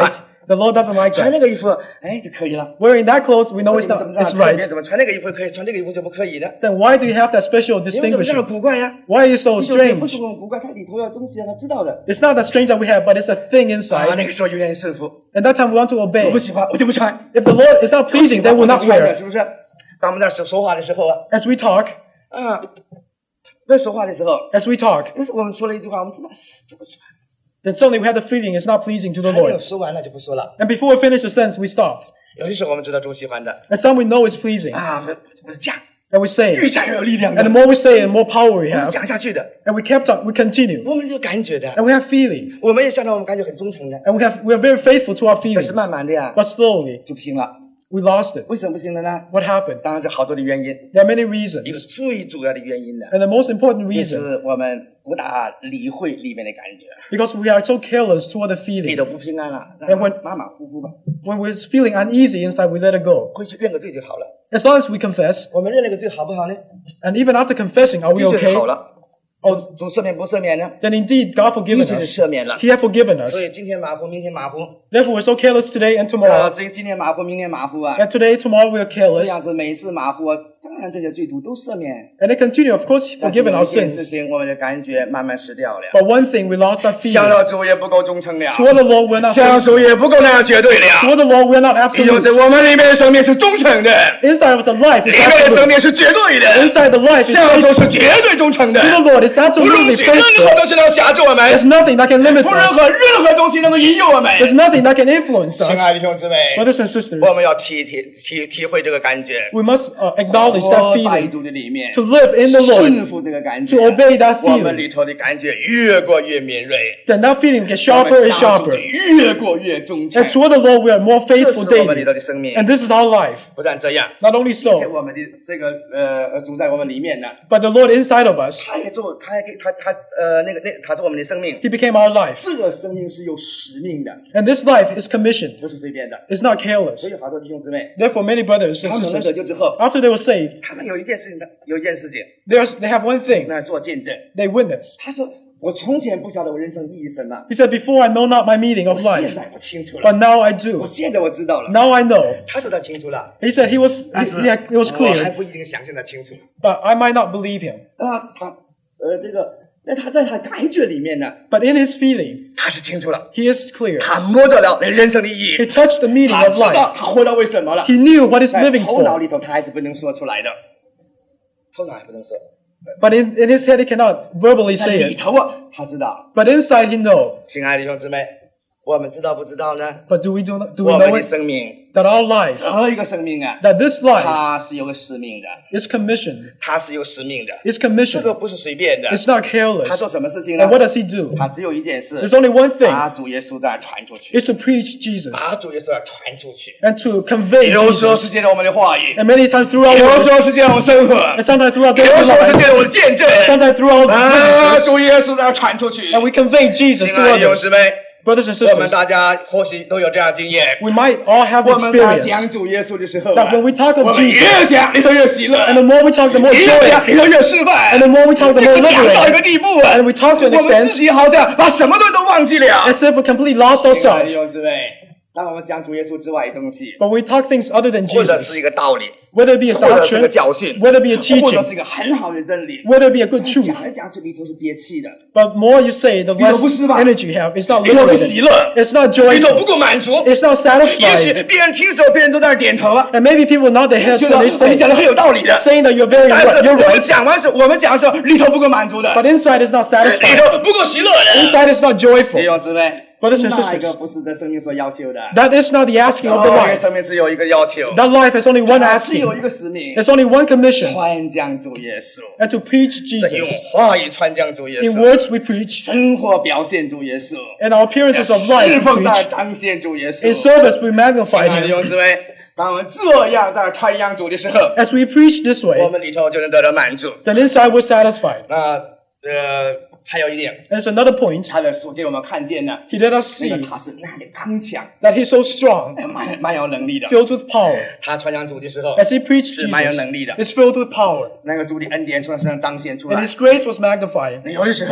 The Lord doesn't like 穿 that. 那个衣服，哎就可以了。 Wearing that clothes, we know 你 it's 们 not, 怎么这样 it's 特别？ right. 怎么穿那个衣服可以，穿这个衣服就不可以的？ Then why do you have that special 因为怎么这样 distinguishment? 古怪呀？ Why are you so 弟兄姐妹不 strange? 是我们古怪，它里头有东西让他知道的。 It's not that strange that we have, but it's a thing 啊， inside. 那个时候有点顺服， And that time we want to 我 obey. 不喜欢我就不穿。 If the Lord is not 不喜 pleasing, 欢 then 我 we'll 就 not 穿的， wear. 是不是？当我们那说说话的时候啊， As we talk, 啊，在说话的时候， as we talk, 要是我们说了一句话，我们知道这不喜欢， then suddenly we have the feeling it's not pleasing to the 还没有 Lord. 说完了就不说了。 And before we finish the sentence, we stop. 有些时候我们知道主喜欢的 And some we know is pleasing, 啊，不不是讲， and we say 越 it. 讲越有力量的 And，the more we say it, the more power we 不是 have. 讲下去的， And we kept on, we continue. 我们就感觉的， And we have feeling. 我们也相当我们感觉很忠诚的， And we have, we are very faithful to our 但 feelings. 是慢慢的呀 But slowly, 就不行了。 we lost it. 为什么不行了呢？ What happened? 当然是好多的原因， There are many 一个 reasons. 最主要的原因呢， And the most important 就 reason, 是我们不大理会里面的感觉， because we are so careless toward the 里 feeling. 头不平安了， And when- 马马虎虎吧， When we're feeling uneasy inside, we let it go. 回去认个罪就好了。 As long as we confess, 我们认了个罪好不好呢？ and even after confessing, are we 的确 okay? 好了。主主赦免不赦免呢？ Then indeed, God 的 forgiven 确是 us. 赦免了。 He has forgiven us. 所以今天马虎，明天马虎， Therefore, we're so careless today and 啊， tomorrow. 这今天马虎，明天马虎啊， And today, tomorrow, we are 这 careless. 样子每次马虎，当然这些罪主都赦免， And they continue, of course, 但是 forgiven 有 our 一件事 sins. 情，我们的感觉慢慢失掉了。 But one thing, we lost our 想 feeling. 到主也不够忠诚了， Toward the Lord, we're not 想 faithful. 主也不够那样绝对了。 Toward the Lord, we're not 也就是 absolute. 我们里面的生命是忠诚的， Inside of us, a life 里 is 面的生 absolute. 命是绝对的， Inside the life is 向主 faithful. 是绝对忠诚的， To the Lord, it's 不容 absolutely 许任何 faithful. 东西能辖制我们， There's nothing that can limit 不任 us. 何任何东西能够引诱我们。 There's nothing that can influence 亲 us. 爱的弟兄姊妹， Brothers and sisters, 我们要体体体体会这个感觉， we must uh, acknowledge that 活在 feeling. 主的里面， To live in the 顺 Lord, 服这个感觉， to obey that 我们 feeling. 里头的感觉越过越敏锐， Then that feeling gets 我 sharper 们 and 向主就 sharper. 越过越忠诚 And。toward the Lord, we are more 这 faithful 是我们里 daily. 头的生命。 And this is our life. 不但这样， Not only 而 so, 且我们的这个呃呃主在我们里面呢， but the Lord inside of us, 他也做，他也给他他呃那个那他是我们的生命， He became our life. 这个生命是有使命的， And this life is commissioned. 不是随便的。 It's not careless. 所以好多弟兄姊妹， Therefore, many brothers 他 and 们能得 sisters, 救之后， after they were saved, 他们有一件事情的，有一件事情， there's, they have one thing. 那做见证。 They witness. 他说：“我从前不晓得我人生意义什么， He said, before I know not my meaning 我 of 现 life, 在我清楚 but 了， now I do. 我现在我知道了。 Now I know. ” 他说他清楚了， He said he was, 但 he, 是 he had, it was 我还 clear, 不一定相信他清楚。 but I might not believe him. 啊，他呃这个，那他在他感觉里面呢， But in his feeling, 他是清楚了， he is clear. 他摸着了人生的意义 He，touched the meaning 他 of 知道 life. 他活到为什么了。 He knew what he's 在 living 头脑 for. 里头他还是不能说出来的，头脑还不能说， But in, in his head, he cannot verbally 在 say 里 it. 头啊，他知道。 But inside, he knows. 亲爱的弟兄姊妹，我们知道不知道呢？ But do we, do, not, do we 我们 know 的 it? 生命， That our life, 这一个生命啊， that this life 它是有个使命的， is commissioned. 它是有使命的， It's 这 commissioned. 个不是随便的。 It's not 他 careless. 做什么事情呢 And？what does he do? 他只有一件事， There's only one thing. 把主耶稣在传出去， Is to preach Jesus 把主耶稣要传出去。 and to convey 有时候是 Jesus. 借着我们的话语， And many times through our 有 words, 时候是借着我们生活， and sometimes through our 有 daily 时候是 life, 借着我的见证。 sometimes through our 啊， witnesses, 主耶稣要传出去。 and we convey Jesus 亲 to 爱的弟兄 others. 姊妹， Brothers and 我们 sisters, 大家或许都有这样的经验。 we might all have 我们在 experience 讲主耶稣的时候啊， that when we talk 我 of 们 Jesus, 越讲里头越喜乐， and the more we talk, the more 越 joy, 讲里头越释放， and the more we talk, the 这 more 个讲到一个 liberated, 地步啊， and we talk to an 我们自 extent 己好像把什么东西都忘记了。 as if we completely lost 亲爱的 ourselves. 弟兄姊妹，当我们讲主耶稣之外的东西， But we talk things other than 或者 Jesus, 是一个道理， whether it be a 或者是个 doctrine, 教训， whether it be a 或者 teaching, 是一个很好的真理， whether it be a good truth. 讲来讲去里头是憋气的， But more you say, the 里头 less 不是吧？ energy you have. It's not 里头不喜 liberated. 乐， It's not 里头不 joyful. 够满足。 It's not 也许 satisfied. 别人听手，别人都在那儿点头啊， And maybe people nod their heads 觉 when 得 they 你 say, 讲的很有道理的。 saying that you're very 但是 right, you're 我们 right. 讲完时，我们讲的时候里头不够满足的， But inside is not 里 satisfied. 头不够喜乐的。 Inside is not 弟 joyful. 兄姊妹， Brothers and 那一个 sisters, 不是这生命所要求的。 that is not the asking of the 哦，这个 life. 生命只有一个要求， That life has only one 它只有一 asking. 个使命， There's only one commission, 传讲主耶稣， and to preach 用 Jesus. 话语传讲主耶 In 稣， words we preach, 生活表现主耶稣， and our appearances of 侍 life we 奉在 preach. 彰显主耶 In 稣。 service we 亲 magnify 爱的弟 Him. 兄姊妹，当我们这样在传扬主的时候， As we preach this 我 way, 们里头就能得到满足。 then inside we're satisfied. 那呃，还有一点， There's another point. 他的所给我们看见呢， He let us 那 see 个他是那样的刚强， that He's so strong, 哎蛮蛮有能力的。 filled with power. 他传扬主的时候， As He preached 是蛮有 Jesus, 能力的。 is filled with power. 那个主的恩典从他身上彰显出 And 来。 His grace was magnified. 有的时候，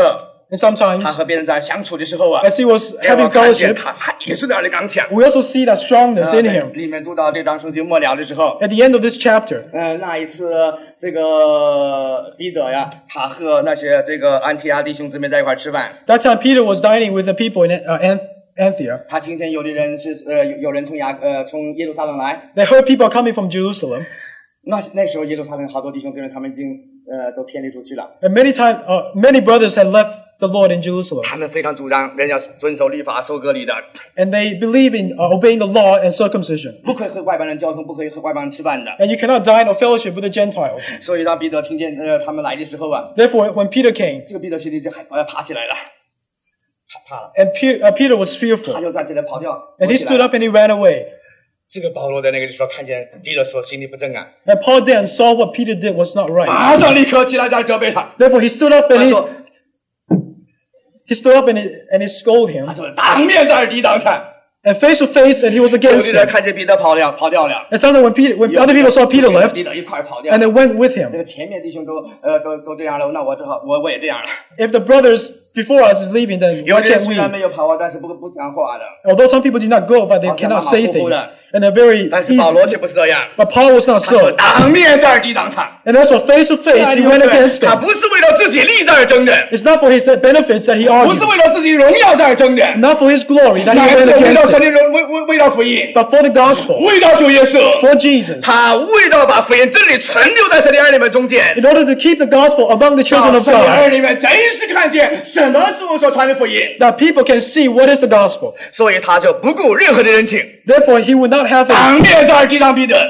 And sometimes, 他和别人在相处的时候啊， as he was 让 having 我看见 fellowship, 他他也是那样的刚强。 we also see that strongness 呃 in 在 him. 里面读到这章圣经末了的时候， At the end of this chapter, 呃，那一次这个彼得呀，他和那些这个安提阿弟兄姊妹在一块儿吃饭， that time Peter was dining with the people in uh, An- Antioch. 他听见有的人是呃有有人从亚呃从耶路撒冷来， They heard people coming from Jerusalem. 那那时候耶路撒冷好多弟兄姊妹他们已经呃都偏离出去了， And many times, uh, many brothers had left the Lord in Jerusalem. 他们非常主张人要遵守律法、守割礼的， And they believe in uh, obeying the law and circumcision. 不可以和外邦人交通，不可以和外邦人吃饭的。 And you cannot dine or fellowship with the Gentiles. 所以当彼得听见呃他们来的时候啊， Therefore, when Peter came, 这个彼得心里就害怕，爬起来了，怕怕了， and Pe- uh, Peter was 他 fearful, 就站起来跑掉， and 跑 he 起来 stood 了 up and he ran away. 这个保罗在那个时候看见彼得说心里不正啊， And Paul then saw what Peter did was not right. 马上立刻起来在责备他。 Therefore, he stood up and 他 he 说 he stood up and he, and he scolded 他 him. 说当面在抵挡他。 And face to face, and he was 有 against 的人 him. 看见彼得跑了，跑掉了， And sometimes when Peter, when other people saw Peter 彼 left, 得一块儿跑掉 and they 了。 went with 那 him. 个前面弟兄都呃都都这样了，那我只好我我也这样了。 If the brothers before us is leaving, then 有 why 的人 can't 虽然没 we? 有跑啊，但是不不讲话的。 Although some people did not go, but they 好像 cannot 马马 say 虎虎 things, 的。 and they're very 但是保罗 easy. 却不是这样， But Paul was not 他说 so. 当面在抵挡他。 And that's what face to 亲 face 爱的 he 弟兄 went 姊妹 against 他 him. 不是为了自己利益在而争的， It's not for his benefits that he 不是 argued, 为了自己荣耀在而争的， not for his glory that 乃 he 是 went 为了 against 神 it, 的荣，为为为了福音， but for the gospel, 为了主耶稣。 for Jesus, 他为了把福音真理存留在神的儿女们中间， in order to keep the gospel among the 让 children of 神的儿 God, 女们真实看见什么是我所传的福音， that people can see what is the gospel. 所以他就不顾任何的人情， Therefore, he would not have a, 当面在抵挡彼得。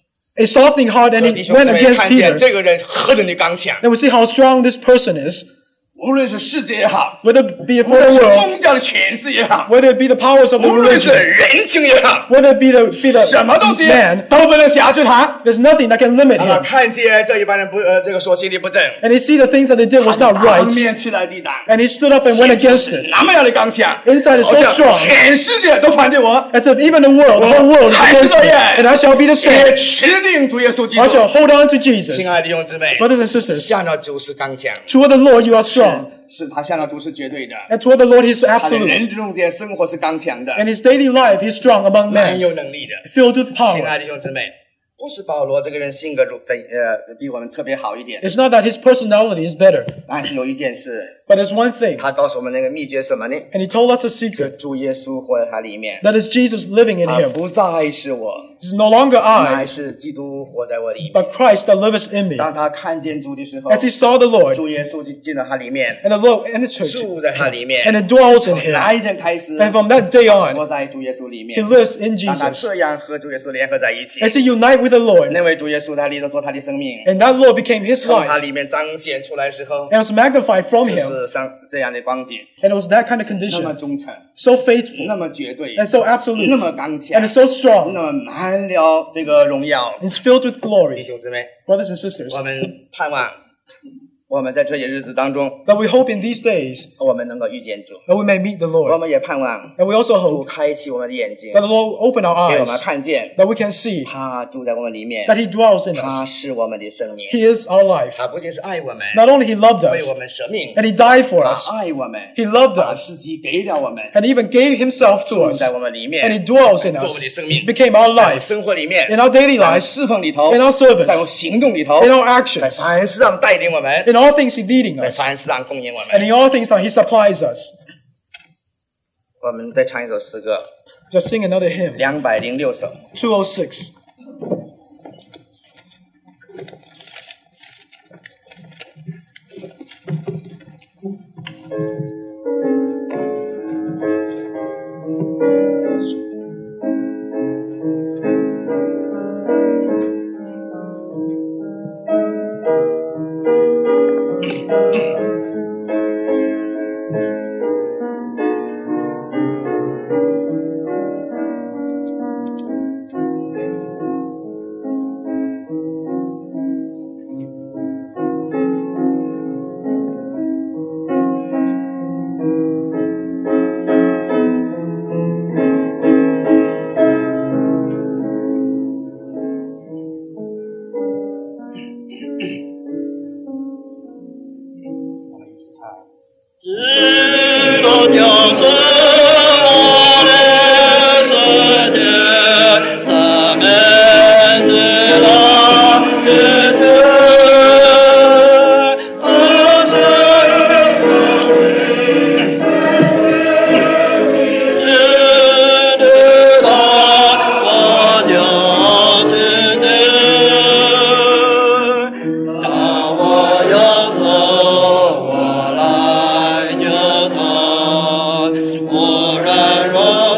a softening heart, and 所以弟 he 兄姊 went 妹 against 看见 Peter. 这个人何等的刚强， And we see how strong this person is, 无论是世界也好， whether it be 无 for 论 the 是 world, 宗教的权势也好， whether it be the powers of the 无论是 religion, 人情也好， whether it be the, be 什么东 the 西 man, 都不能辖制他。 there's nothing that can limit 那么 him. 看见这一般人不呃这个说心里不正， And he see the things that they did was not 当 right, 面起来抵挡， and he stood up and went against it. 那么样的刚强， Inside is 好 so 像 strong, 全世界都反对我， as if even the world, the whole world is 还是 against 这 me, 样， and I shall be the 也 same. 持定主耶稣基 I 督。 shall hold on to Jesus. 亲爱的弟兄姊妹， Brothers and sisters, 向着主是刚强， toward the Lord you are strong, 是他向着主是绝对的， and toward the Lord he is 他在人 absolute. 中间生活是刚强的， In his daily life he is strong among 蛮 men, 有能力的。 filled with 亲 power. 爱的弟兄姊妹，不是保罗这个人性格如怎呃比我们特别好一点， It's not that his personality is better, 但是有一件事， but there's one thing, 他告诉我们那个秘诀是什么呢？ and he told us a 就 secret, 主耶稣活在他里面， that is Jesus living in 他 him. 不再是我， It's no longer 乃 I, 是基督活在我里面。 but Christ that liveth in me. 当他看见主的时候， As he saw the Lord, 主耶稣就进到他里面， and the Lord entered, 住在他里面， and it dwells in 从那 him. 一天开始， And from that day 活 on, 在主耶稣里面 he。lives in 当他 Jesus. 这样和主耶稣联合在一起， As he unite with the Lord, 那位主耶稣他立着做他的生命， and that Lord became his 从他 life, 里面彰显出来的时候， and was magnified from 就 him, 是像这样的光景， and it was that kind of 那么 condition, 忠诚， so faithful, 那么绝对， and so absolute, 那么刚 and 强 it's，so strong, 那么满了这个荣耀。 and it's filled with 弟 glory. 兄姊妹， Brothers and sisters, 我们盼望我们在这些日子当中， that we hope in these days 我们能够遇见主， that we may meet the 我 Lord, 们也盼望 and we also 主 hope 开启我们的眼睛 that，the Lord open our 给我们 eyes, 看见 that we can see 他住在我们里面， that he dwells in 他 us. 是我们的生命， He is our life. 他不仅是爱我们， Not only he loved 为 us, 我们舍命， and he died for 他 us, 爱我们， he loved 把 us, 自己给了我们， and even gave himself to 住 us, 在我们里 and 面， he dwells in 做我 us, 们的生命， became our 在我们 life, 生活里面， in our daily 在我们 lives, 侍奉里头， in our service, 在我们行动里头， in our 在 actions, 凡事上带领我们， in all things he leading 在 us, 凡事上供应我 and 们。 in all things that he supplies us. 我们再唱一首诗歌， Just sing another hymn, 两百零六首。 two oh six.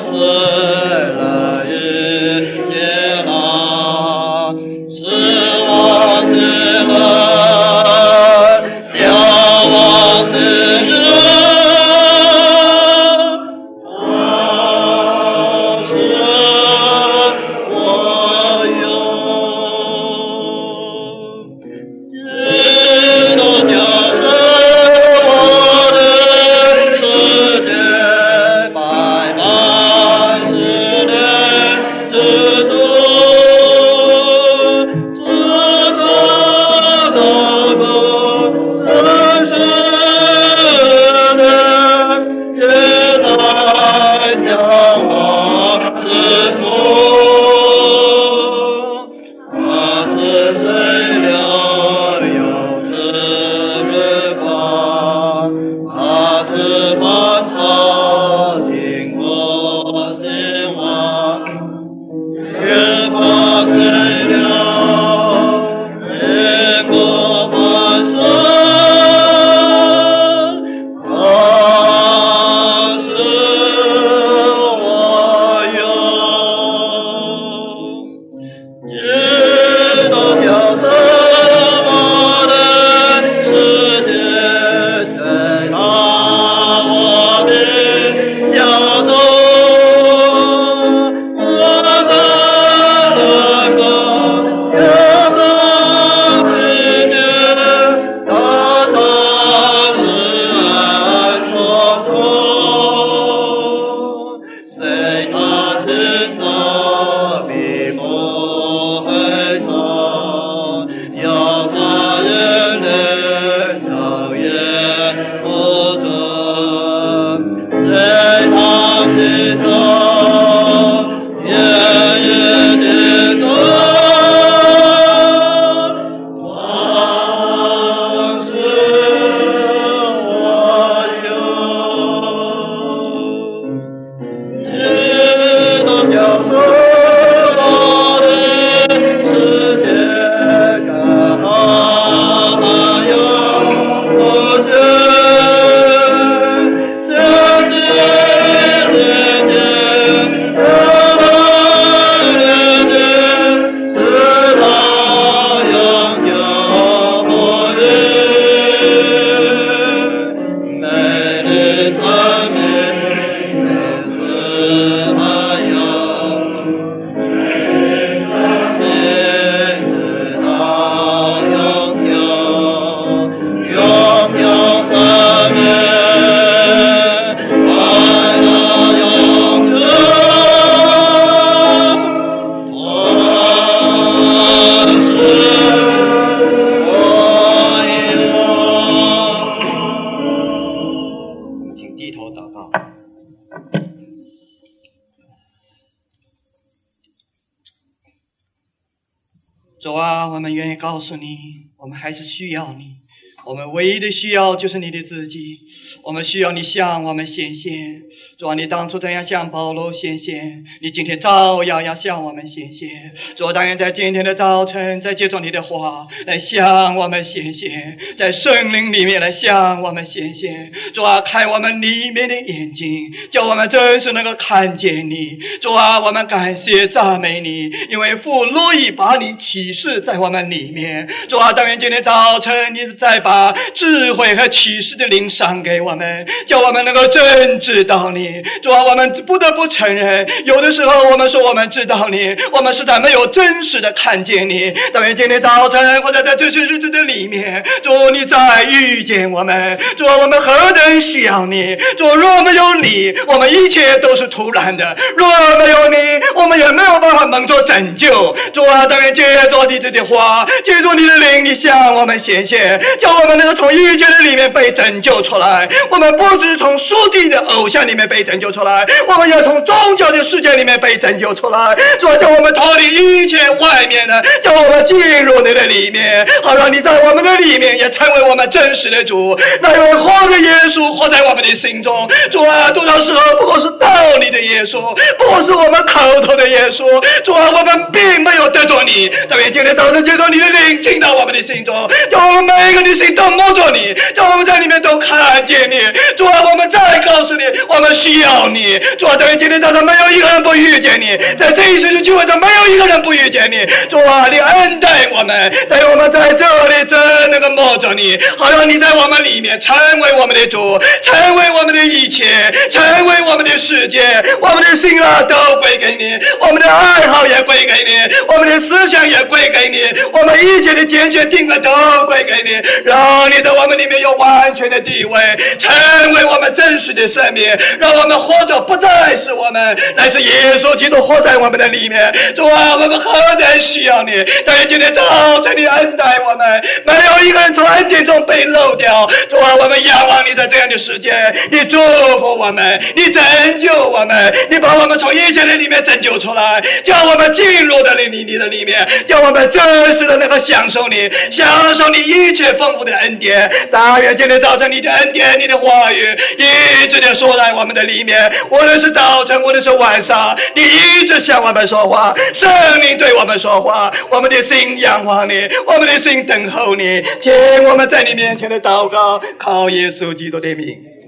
主啊，我们愿意告诉你，我们还是需要你。我们唯一的需要就是你的自己，我们需要你向我们显现。主啊，你当初这样向保罗显现，你今天照样要向我们显现。主啊，但愿在今天的早晨，再借助你的话来向我们显现，在圣灵里面来向我们显现。主啊，开我们里面的眼睛，叫我们真是能够看见你。主啊，我们感谢赞美你，因为父乐意把你启示在我们里面。主啊，但愿今天早晨你再把把智慧和启示的灵赏给我们，叫我们能够真知道你。主啊，我们不得不承认，有的时候我们说我们知道你，我们实在没有真实的看见你。但愿今天早晨或者在这些日子的里面，主你再遇见我们。主啊，我们何等需要你。主，若没有你，我们一切都是徒然的；若没有你，我们也没有办法蒙受拯救。主啊，但愿借着你自己的话，借助你的灵，你向我们显现，叫我们能够从一切的里面被拯救出来。我们不只从属地的偶像里面被拯救出来，我们也从宗教的世界里面被拯救出来。主啊，叫我们脱离一切外面的，叫我们进入你的里面，好让你在我们的里面也成为我们真实的主。那位活的耶稣活在我们的心中。主啊，多少时候不过是道理的耶稣，不过是我们口头的耶稣。主啊，我们并没有得着你。但愿今天早晨借着你的灵进到我们的心中，叫我们每一个的心都摸着你，让我们在里面都看见你。主啊，我们再告诉你，我们需要你。主啊，在今天早上没有一个人不遇见你，在这一次的聚会中没有一个人不遇见你。主啊，你恩待我们，带我们在这里真那个摸着你，好让你在我们里面成为我们的主，成为我们的一切，成为我们的世界。我们的心啊都归给你，我们的爱好也归给你，我们的思想也归给你，我们一切的坚决定格都归给你，让你在我们里面有完全的地位，成为我们真实的生命，让我们活着不再是我们，乃是耶稣基督活在我们的里面。主啊，我们何等需要你，但是今天早晨你恩待我们，没有一个人从恩典中被漏掉。主啊，我们仰望你在这样的时间，你祝福我们，你拯救我们，你把我们从一切的里面拯救出来，叫我们进入到你你的里面，叫我们真实的那个享受你，享受你一切丰富的恩典。但愿今天早晨你的恩典，你的话语一直的说在我们的里面，无论是早晨无论是晚上，你一直向我们说话，圣灵对我们说话，我们的心仰望你，我们的心等候你，听我们在你面前的祷告，靠耶稣基督的名。